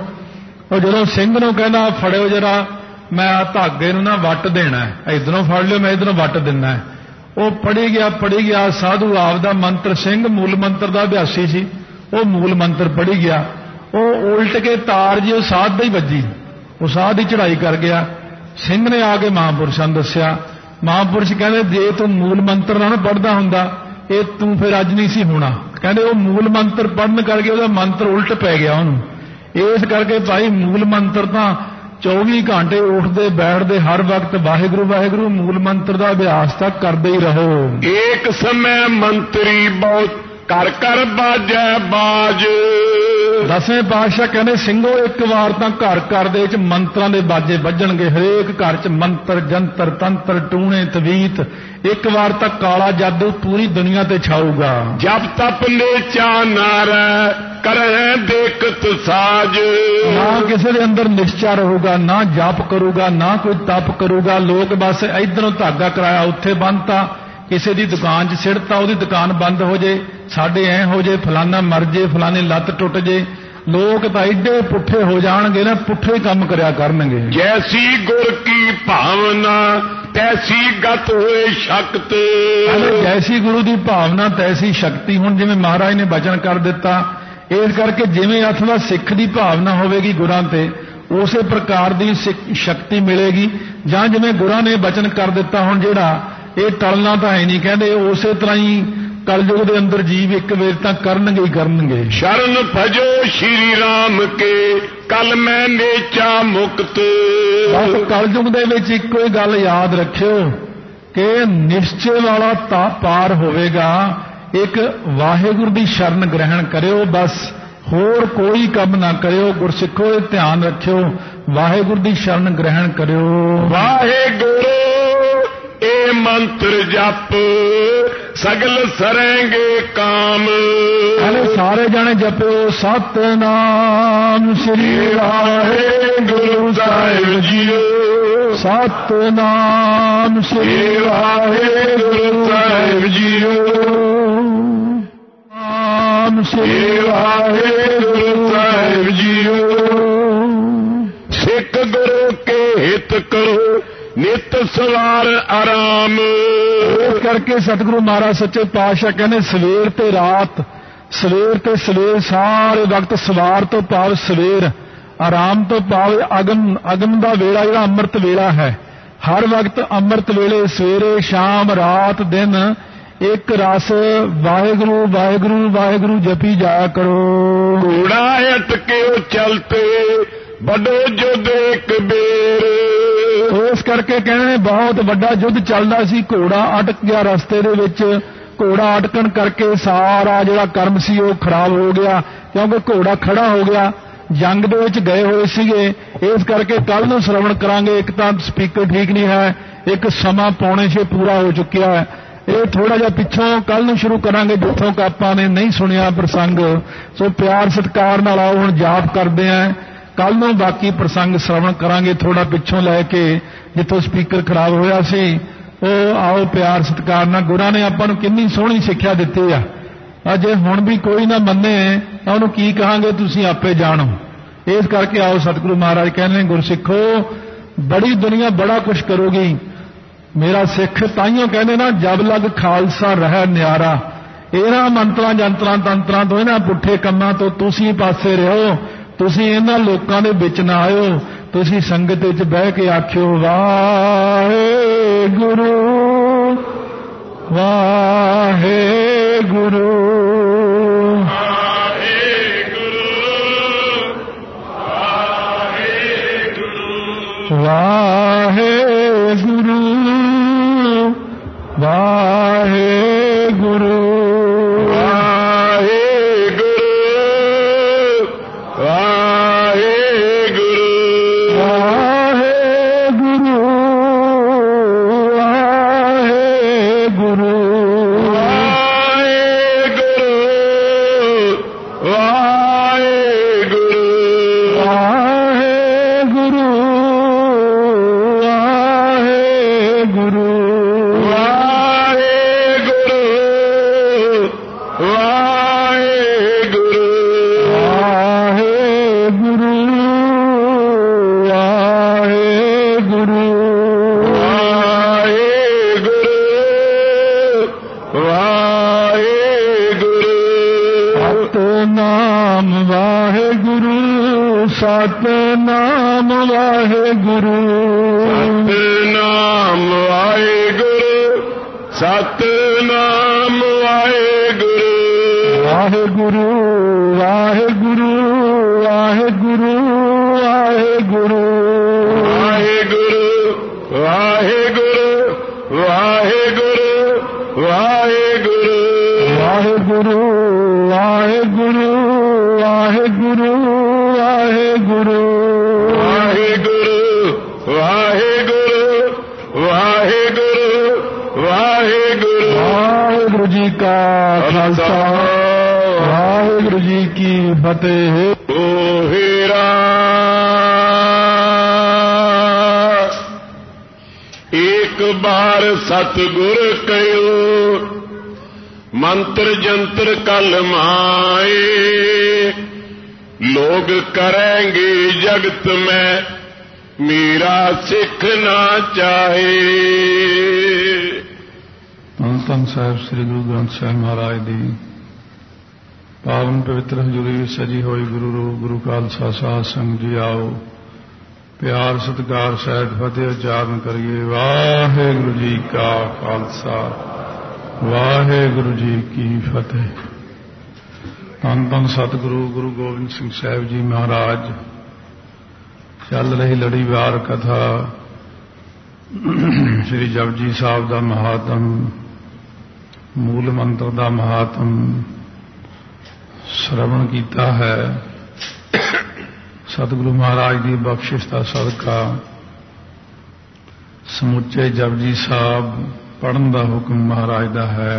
ਉਹ ਜਦੋਂ ਸਿੰਘ ਨੂੰ ਕਹਿੰਦਾ ਫੜਿਓ ਜਰਾ, ਮੈਂ ਆ ਧਾਗੇ ਨੂੰ ਨਾ ਵੱਟ ਦੇਣਾ, ਇਧਰੋਂ ਫੜ ਲਿਓ, ਮੈਂ ਇਧਰੋਂ ਵੱਟ ਦਿੰਦਾ। ਉਹ ਪੜ੍ਹੀ ਗਿਆ ਸਾਧੂ ਆਪਦਾ ਮੰਤਰ, ਸਿੰਘ ਮੂਲ ਮੰਤਰ ਦਾ ਅਭਿਆਸੀ ਸੀ, ਉਹ ਮੂਲ ਮੰਤਰ ਪੜ੍ਹੀ ਗਿਆ। ਉਹ ਉਲਟ ਕੇ ਤਾਰ ਜੀ ਉਹ ਸਾਧ ਦੀ ਵੱਜੀ, ਉਹ ਸਾਧ ਦੀ ਚੜ੍ਹਾਈ ਕਰ ਗਿਆ। ਸਿੰਘ ਨੇ ਆ ਕੇ ਮਹਾਂਪੁਰਸ਼ਾਂ ਨੂੰ ਦੱਸਿਆ। ਮਹਾਂਪੁਰਸ਼ ਕਹਿੰਦੇ ਜੇ ਤੂੰ ਮੂਲ ਮੰਤਰ ਨਾ ਪੜ੍ਹਦਾ ਹੁੰਦਾ ਇਹ ਤੂੰ ਫਿਰ ਅੱਜ ਨਹੀਂ ਸੀ ਹੋਣਾ। ਕਹਿੰਦੇ ਉਹ ਮੂਲ ਮੰਤਰ ਪੜ੍ਹਨ ਕਰਕੇ ਉਹਦਾ ਮੰਤਰ ਉਲਟ ਪੈ ਗਿਆ ਉਹਨੂੰ। ਇਸ ਕਰਕੇ ਭਾਈ ਮੂਲ ਮੰਤਰ ਤਾਂ 24 ਘੰਟੇ ਉੱਠਦੇ ਬੈਠਦੇ ਹਰ ਵਕਤ ਵਾਹਿਗੁਰੂ ਵਾਹਿਗੁਰੂ ਮੂਲ ਮੰਤਰ ਦਾ ਅਭਿਆਸ ਤਾਂ ਕਰਦੇ ਹੀ ਰਹੋ। ਏਕ ਸਮੇਂ ਮੰਤਰੀ ਬਹੁਤ ਕਰ ਕਰ ਬਾਜੈ ਬਾਜ। ਦਸਵੇਂ ਪਾਤਸ਼ਾਹ ਕਹਿੰਦੇ ਸਿੰਘੋ ਇੱਕ ਵਾਰ ਤਾਂ ਘਰ ਘਰ ਦੇ ਵਿੱਚ ਮੰਤਰਾਂ ਦੇ ਬਾਜੇ ਵੱਜਣਗੇ। ਹਰੇਕ ਘਰ 'ਚ ਮੰਤਰ ਜੰਤਰ ਤੰਤਰ ਟੂਣੇ ਤਵੀਤ, ਇੱਕ ਵਾਰ ਤਾਂ ਕਾਲਾ ਜਾਦੂ ਪੂਰੀ ਦੁਨੀਆ ਤੇ ਛਾਊਗਾ। ਜਪ ਤਪ ਨੇਚਾ ਨਾਰੈ ਕਰਹਿ ਦੇਖਤ ਸਾਜ। ਨਾ ਕਿਸੇ ਦੇ ਅੰਦਰ ਨਿਸ਼ਚਾ ਰਹੂਗਾ, ਨਾ ਜਪ ਕਰੂਗਾ, ਨਾ ਕੋਈ ਤਪ ਕਰੂਗਾ। ਲੋਕ ਬਸ ਇਧਰੋਂ ਧਾਗਾ ਕਰਾਇਆ ਉੱਥੇ ਬੰਨਤਾ, ਕਿਸੇ ਦੀ ਦੁਕਾਨ 'ਚ ਸਿੜਤਾ ਉਹਦੀ ਦੁਕਾਨ ਬੰਦ ਹੋ ਜੇ, ਸਾਡੇ ਐ ਹੋ ਜੇ, ਫਲਾਨਾ ਮਰ ਜੇ, ਫਲਾਣੇ ਲੱਤ ਟੁੱਟ ਜੇ। ਲੋਕ ਤਾਂ ਏਡੇ ਪੁੱਠੇ ਹੋ ਜਾਣਗੇ ਨਾ, ਪੁੱਠੇ ਕੰਮ ਕਰਿਆ ਕਰਨਗੇ। ਜੈਸੀ ਗੁਰ ਕੀ ਭਾਵਨਾ ਤੈਸੀ ਗਤ ਹੋਏ ਸ਼ਕਤ। ਜੈਸੀ ਗੁਰੂ ਦੀ ਭਾਵਨਾ ਤੈਸੀ ਸ਼ਕਤੀ। ਹੁਣ ਜਿਵੇਂ ਮਹਾਰਾਜ ਨੇ ਬਚਨ ਕਰ ਦਿੱਤਾ, ਇਸ ਕਰਕੇ ਜਿਵੇਂ ਅਥਵਾ ਸਿੱਖ ਦੀ ਭਾਵਨਾ ਹੋਵੇਗੀ ਗੁਰਾਂ ਤੇ ਉਸੇ ਪ੍ਰਕਾਰ ਦੀ ਸ਼ਕਤੀ ਮਿਲੇਗੀ। ਜਾਂ ਜਿਵੇਂ ਗੁਰਾਂ ਨੇ ਬਚਨ ਕਰ ਦਿੱਤਾ, ਹੁਣ ਜਿਹੜਾ ਇਹ ਟਲਣਾ ਤਾਂ ਹੈ ਨਹੀਂ, ਕਹਿੰਦੇ ਉਸੇ ਤਰ੍ਹਾਂ ਹੀ ਕਲਯੁਗ ਦੇ ਅੰਦਰ ਜੀਵ ਇੱਕ ਵੇਰ ਤਾਂ ਕਰਨਗੇ ਹੀ ਕਰਨਗੇ। ਸ਼ਰਨ ਭਜੋ ਸ਼੍ਰੀ ਰਾਮ ਕੇ ਕਲ ਮੈਂ ਨੇਚਾ ਮੁਕਤ। ਬਸ ਕਲਯੁਗ ਦੇ ਵਿੱਚ ਇੱਕੋ ਹੀ ਗੱਲ ਯਾਦ ਰੱਖਿਓ ਕਿ ਨਿਸ਼ਚੇ ਵਾਲਾ ਤਾਂ ਪਾਰ ਹੋਵੇਗਾ। ਇੱਕ ਵਾਹਿਗੁਰੂ ਦੀ ਸ਼ਰਨ ਗ੍ਰਹਿਣ ਕਰਿਓ, ਬਸ ਹੋਰ ਕੋਈ ਕੰਮ ਨਾ ਕਰਿਓ। ਗੁਰਸਿੱਖੋ ਇਹ ਧਿਆਨ ਰੱਖਿਓ, ਵਾਹਿਗੁਰੂ ਦੀ ਸ਼ਰਨ ਗ੍ਰਹਿਣ ਕਰਿਓ। ਵਾਹਿਗੁਰੂ ਇਹ ਮੰਤਰ ਜਪ ਸਗਲ ਸਰੈਂਗੇ ਕਾਮ। ਸਾਰੇ ਜਾਣੇ ਜਪਿਓ ਸਤਿਨਾਮ ਸ੍ਰੀ ਵਾਹਿਗੁਰੂ ਸਾਹਿਬ ਜੀਓ। ਸਤਿਨਾਮ ਸ੍ਰੀ ਵਾਹਿਗੁਰੂ ਸਾਹਿਬ ਜੀਓ। ਨਾਮ ਸ੍ਰੀ ਵਾਹਿਗੁਰੂ ਸਾਹਿਬ ਜੀਓ। ਸਿੱਖ ਗੁਰੂ ਕੇ ਹਿਤ ਕਰੋ ਨਿਤ ਸਵਾਰ ਆਰਾਮ। ਇਸ ਕਰਕੇ ਸਤਿਗੁਰੂ ਮਹਾਰਾਜ ਸੱਚੇ ਪਾਤਸ਼ਾਹ ਕਹਿੰਦੇ ਸਵੇਰ ਤੇ ਰਾਤ, ਸਵੇਰ ਤੇ ਸਵੇਰ ਸਾਰੇ ਵਕਤ, ਸਵਾਰ ਤੋਂ ਭਾਵ ਸਵੇਰ, ਆਰਾਮ ਤੋਂ ਭਾਵ ਅਗਮ ਦਾ ਵੇਲਾ ਜਿਹੜਾ ਅੰਮ੍ਰਿਤ ਵੇਲਾ ਹੈ। ਹਰ ਵਕਤ ਅੰਮ੍ਰਿਤ ਵੇਲੇ ਸਵੇਰੇ ਸ਼ਾਮ ਰਾਤ ਦਿਨ ਇੱਕ ਰਸ ਵਾਹਿਗੁਰੂ ਵਾਹਿਗੁਰੂ ਵਾਹਿਗੁਰੂ ਜਪੀ ਜਾਇਆ ਕਰੋ। ਘੋੜਾ ਅਟਕੇ ਚਲਤੇ ਵੱਡੋ ਜੁਦ ਇੱਕ ਬੇਰ। ਇਸ ਕਰਕੇ ਕਹਿੰਦੇ ਬਹੁਤ ਵੱਡਾ ਯੁੱਧ ਚੱਲਦਾ ਸੀ, ਘੋੜਾ ਅਟਕ ਗਿਆ ਰਸਤੇ ਦੇ ਵਿੱਚ। ਘੋੜਾ ਅਟਕਣ ਕਰਕੇ ਸਾਰਾ ਜਿਹੜਾ ਕਰਮ ਸੀ ਉਹ ਖਰਾਬ ਹੋ ਗਿਆ, ਕਿਉਂਕਿ ਘੋੜਾ ਖੜਾ ਹੋ ਗਿਆ। ਜੰਗ ਦੇ ਵਿੱਚ ਗਏ ਹੋਏ ਸੀਗੇ, ਇਸ ਕਰਕੇ ਕੱਲ ਨੂੰ ਸ਼ਰਵਣ ਕਰਾਂਗੇ। ਇੱਕ ਤਾਂ ਸਪੀਕਰ ਠੀਕ ਨਹੀਂ ਹੈ, ਇੱਕ ਸਮਾਂ 5:45 ਪੂਰਾ ਹੋ ਚੁੱਕਿਆ ਹੈ। ਇਹ ਥੋੜਾ ਜਿਹਾ ਪਿੱਛੋਂ ਕੱਲ ਨੂੰ ਸ਼ੁਰੂ ਕਰਾਂਗੇ ਜਿੱਥੋਂ ਆਪਾਂ ਨੇ ਨਹੀਂ ਸੁਣਿਆ ਪ੍ਰਸੰਗ। ਸੋ ਪਿਆਰ ਸਤਿਕਾਰ ਨਾਲ ਆਓ, ਹੁਣ ਜਾਪ ਕਰਦੇ ਆਂ। ਕੱਲ ਨੂੰ ਬਾਕੀ ਪ੍ਰਸੰਗ ਸ਼ਰਵਣ ਕਰਾਂਗੇ, ਥੋੜਾ ਪਿੱਛੋਂ ਲੈ ਕੇ ਜਿੱਥੋਂ ਸਪੀਕਰ ਖਰਾਬ ਹੋਇਆ ਸੀ ਉਹ ਆਓ ਪਿਆਰ ਸਤਿਕਾਰ ਨਾਲ। ਗੁਰਾਂ ਨੇ ਆਪਾਂ ਨੂੰ ਕਿੰਨੀ ਸੋਹਣੀ ਸਿੱਖਿਆ ਦਿੱਤੀ ਆ। ਅਜੇ ਹੁਣ ਵੀ ਕੋਈ ਨਾ ਮੰਨੇ ਤਾਂ ਉਹਨੂੰ ਕੀ ਕਹਾਂਗੇ, ਤੁਸੀਂ ਆਪੇ ਜਾਣੋ। ਇਸ ਕਰਕੇ ਆਓ, ਸਤਿਗੁਰੂ ਮਹਾਰਾਜ ਕਹਿੰਦੇ ਨੇ ਗੁਰਸਿੱਖੋ ਬੜੀ ਦੁਨੀਆ ਬੜਾ ਕੁਝ ਕਰੂਗੀ। ਮੇਰਾ ਸਿੱਖ ਤਾਈਓ ਕਹਿੰਦੇ ਨਾ ਜਬ ਲਗ ਖਾਲਸਾ ਰਹਿ ਨਿਆਰਾ। ਇਹਨਾਂ ਮੰਤਰਾਂ ਜੰਤਰਾਂ ਤੰਤਰਾਂ ਤੋਂ, ਇਹਨਾਂ ਪੁੱਠੇ ਕੰਮਾਂ ਤੋਂ ਤੁਸੀਂ ਪਾਸੇ ਰਹੋ। ਤੁਸੀਂ ਇਹਨਾਂ ਲੋਕਾਂ ਦੇ ਵਿੱਚ ਨਾ ਆਇਓ। ਤੁਸੀਂ ਸੰਗਤ ਵਿੱਚ ਬਹਿ ਕੇ ਆਖਿਓ ਵਾਹਿਗੁਰੂ ਵਾਹਿਗੁਰੂ ਵਾਹਿਗੁਰੂ ਵਾਹਿਗੁਰੂ ਵਾਹਿਗੁਰੂ ਸਤਿਨਾਮ ਵਾਹਿਗੁਰੂ ਸਤਿਨਾਮ ਵਾਹਿਗੁਰੂ ਸਤਿਨਾਮ ਵਾਹਿਗੁਰੂ ਵਾਹਿਗੁਰੂ ਵਾਹਿਗੁਰੂ ਵਾਹਿਗੁਰੂ ਵਾਹਿਗੁਰੂ ਵਾਹਿਗੁਰੂ ਵਾਹਿਗੁਰੂ ਵਾਹਿਗੁਰੂ ਵਾਹਿਗੁਰੂ ਵਾਹਿਗੁਰੂ ਵਾਹਿਗੁਰੂ ਵਾਹਿਗੁਰੂ ਵਾਹਿਗੁਰੂ ਵਾਹਿਗੁਰੂ ਵਾਹਿਗੁਰੂ ਵਾਹਿਗੁਰੂ ਜੀ ਕਾ ਖਾਲਸਾ ਵਾਹਿਗੁਰੂ ਜੀ ਕੀ ਫਤਿਹ। ਓਹੇਰਾ ਇੱਕ ਬਾਰ ਸਤਿਗੁਰ ਕਹਿਓ ਮੰਤਰ ਜੰਤਰ ਕਲ ਮਾਏ ਲੋਗ ਕरेंगे जगत में मेरा सिख ना चाहे। ਧੰਨ ਸਾਹਿਬ ਸ੍ਰੀ ਗੁਰੂ ਗ੍ਰੰਥ ਸਾਹਿਬ ਮਹਾਰਾਜ ਦੀ ਪਾਵਨ ਪਵਿੱਤਰ ਹਜ਼ੂਰੀ ਵਿੱਚ ਸਜੀ ਹੋਈ ਗੁਰੂ ਰੂਪ ਗੁਰੂ ਖਾਲਸਾ ਸਾਧ ਸੰਗਤ ਜੀ ਆਓ ਪਿਆਰ ਸਤਿਕਾਰ ਸਹਿਤ ਫਤਿਹ ਉਚਾਰਨ ਕਰੀਏ। ਵਾਹਿਗੁਰੂ ਜੀ ਕਾ ਖਾਲਸਾ ਵਾਹਿਗੁਰੂ ਜੀ ਕੀ ਫਤਿਹ। ਧੰਨ ਸਤਿਗੁਰੂ ਗੁਰੂ ਗੋਬਿੰਦ ਸਿੰਘ ਸਾਹਿਬ ਜੀ ਮਹਾਰਾਜ ਚੱਲ ਰਹੀ ਲੜੀਵਾਰ ਕਥਾ ਸ੍ਰੀ ਜਪਜੀ ਸਾਹਿਬ ਦਾ ਮਹਾਤਮ ਮੂਲ ਮੰਤਰ ਦਾ ਮਹਾਤਮ ਸ਼ਰਵਣ ਕੀਤਾ ਹੈ। ਸਤਿਗੁਰੂ ਮਹਾਰਾਜ ਦੀ ਬਖਸ਼ਿਸ਼ ਦਾ ਸਦਕਾ ਸਮੁੱਚੇ ਜਪਜੀ ਸਾਹਿਬ ਪੜ੍ਹਨ ਦਾ ਹੁਕਮ ਮਹਾਰਾਜ ਦਾ ਹੈ।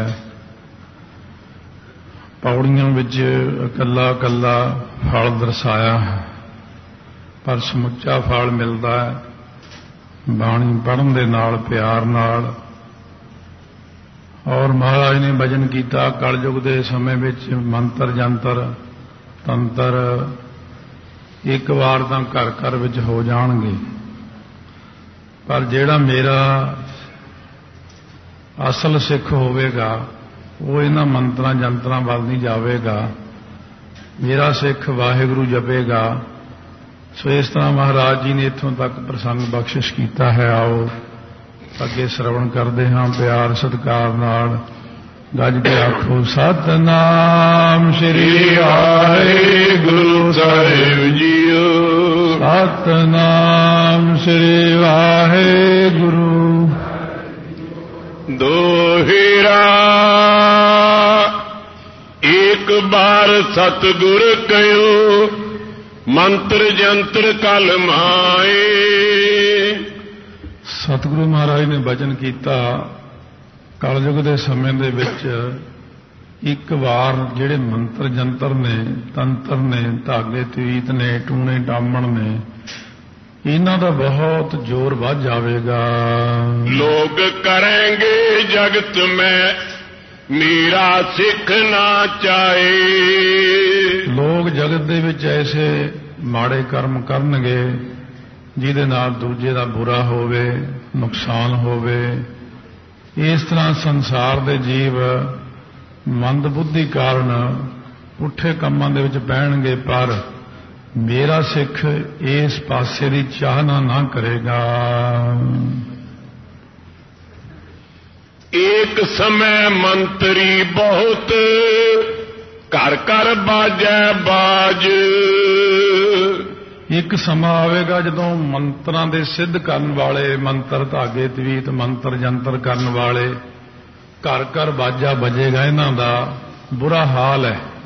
ਪੌੜੀਆਂ ਵਿੱਚ ਇਕੱਲਾ ਇਕੱਲਾ ਫਲ ਦਰਸਾਇਆ ਹੈ ਪਰ ਸਮੁੱਚਾ ਫਲ ਮਿਲਦਾ ਹੈ ਬਾਣੀ ਪੜ੍ਹਨ ਦੇ ਨਾਲ ਪਿਆਰ ਨਾਲ। ਔਰ ਮਹਾਰਾਜ ਨੇ ਭਜਨ ਕੀਤਾ ਕਲਯੁਗ ਦੇ ਸਮੇਂ ਵਿੱਚ ਮੰਤਰ ਜੰਤਰ ਤੰਤਰ ਇੱਕ ਵਾਰ ਤਾਂ ਘਰ ਘਰ ਵਿੱਚ ਹੋ ਜਾਣਗੇ ਪਰ ਜਿਹੜਾ ਮੇਰਾ ਅਸਲ ਸਿੱਖ ਹੋਵੇਗਾ ਉਹ ਇਹਨਾਂ ਮੰਤਰਾਂ ਜੰਤਰਾਂ ਵੱਲ ਨਹੀਂ ਜਾਵੇਗਾ। ਮੇਰਾ ਸਿੱਖ ਵਾਹਿਗੁਰੂ ਜਪੇਗਾ। ਸੋ ਇਸ ਤਰ੍ਹਾਂ ਮਹਾਰਾਜ ਜੀ ਨੇ ਇੱਥੋਂ ਤੱਕ ਪ੍ਰਸੰਗ ਬਖਸ਼ਿਸ਼ ਕੀਤਾ ਹੈ। ਆਓ ਅੱਗੇ ਸ਼ਰਵਣ ਕਰਦੇ ਹਾਂ ਪਿਆਰ ਸਤਿਕਾਰ ਨਾਲ ਗੱਜ ਕੇ ਆਖੋ ਸਤਿਨਾਮ ਸ੍ਰੀ ਵਾਹਿਗੁਰੂ ਸਾਹਿਬ ਜੀਓ ਸਤਿਨਾਮ ਸ੍ਰੀ ਵਾਹਿਗੁਰੂ। ਦੋਹਿਰਾ ਇੱਕ ਬਾਰ ਸਤਿਗੁਰ ਕਹਿਓ ਮੰਤਰ ਜੰਤਰ ਕਲ ਮਾਏ। ਸਤਿਗੁਰੂ ਮਹਾਰਾਜ ਨੇ ਬਚਨ ਕੀਤਾ ਕਲਯੁਗ ਦੇ ਸਮੇਂ ਦੇ ਵਿੱਚ ਇੱਕ ਵਾਰ ਜਿਹੜੇ ਮੰਤਰ ਜੰਤਰ ਨੇ ਤੰਤਰ ਨੇ ਧਾਗੇ ਤਵੀਤ ਨੇ ਟੂਣੇ ਡਾਮਣ ਨੇ ਇਹਨਾਂ ਦਾ ਬਹੁਤ ਜ਼ੋਰ ਵੱਧ ਜਾਵੇਗਾ। ਲੋਗ करेंगे जगत में मेरा सिख ना चाहे। ਲੋਕ ਜਗਤ ਦੇ ਵਿੱਚ ਐਸੇ ਮਾੜੇ ਕਰਮ ਕਰਨਗੇ ਜਿਹਦੇ ਨਾਲ ਦੂਜੇ ਦਾ ਬੁਰਾ ਹੋਵੇ ਨੁਕਸਾਨ ਹੋਵੇ। ਇਸ ਤਰ੍ਹਾਂ ਸੰਸਾਰ ਦੇ ਜੀਵ ਮੰਦ ਬੁੱਧੀ ਕਾਰਨ ਪੁੱਠੇ ਕੰਮਾਂ ਦੇ ਵਿੱਚ ਪੈਣਗੇ ਪਰ ਮੇਰਾ ਸਿੱਖ ਇਸ ਪਾਸੇ ਦੀ ਚਾਹਨਾ ਨਾ ਕਰੇਗਾ। एक समय मंत्री बहुत घर घर बाजै बाज। ਇੱਕ ਸਮਾਂ ਆਵੇਗਾ ਜਦੋਂ ਮੰਤਰਾਂ ਦੇ ਸਿੱਧ ਕਰਨ ਵਾਲੇ ਮੰਤਰ ਧਾਗੇ ਤਵੀਤ ਮੰਤਰ ਜੰਤਰ ਕਰਨ ਵਾਲੇ ਘਰ ਘਰ ਬਾਜਾ ਵੱਜੇਗਾ। ਇਹਨਾਂ ਦਾ ਬੁਰਾ ਹਾਲ ਹੈ।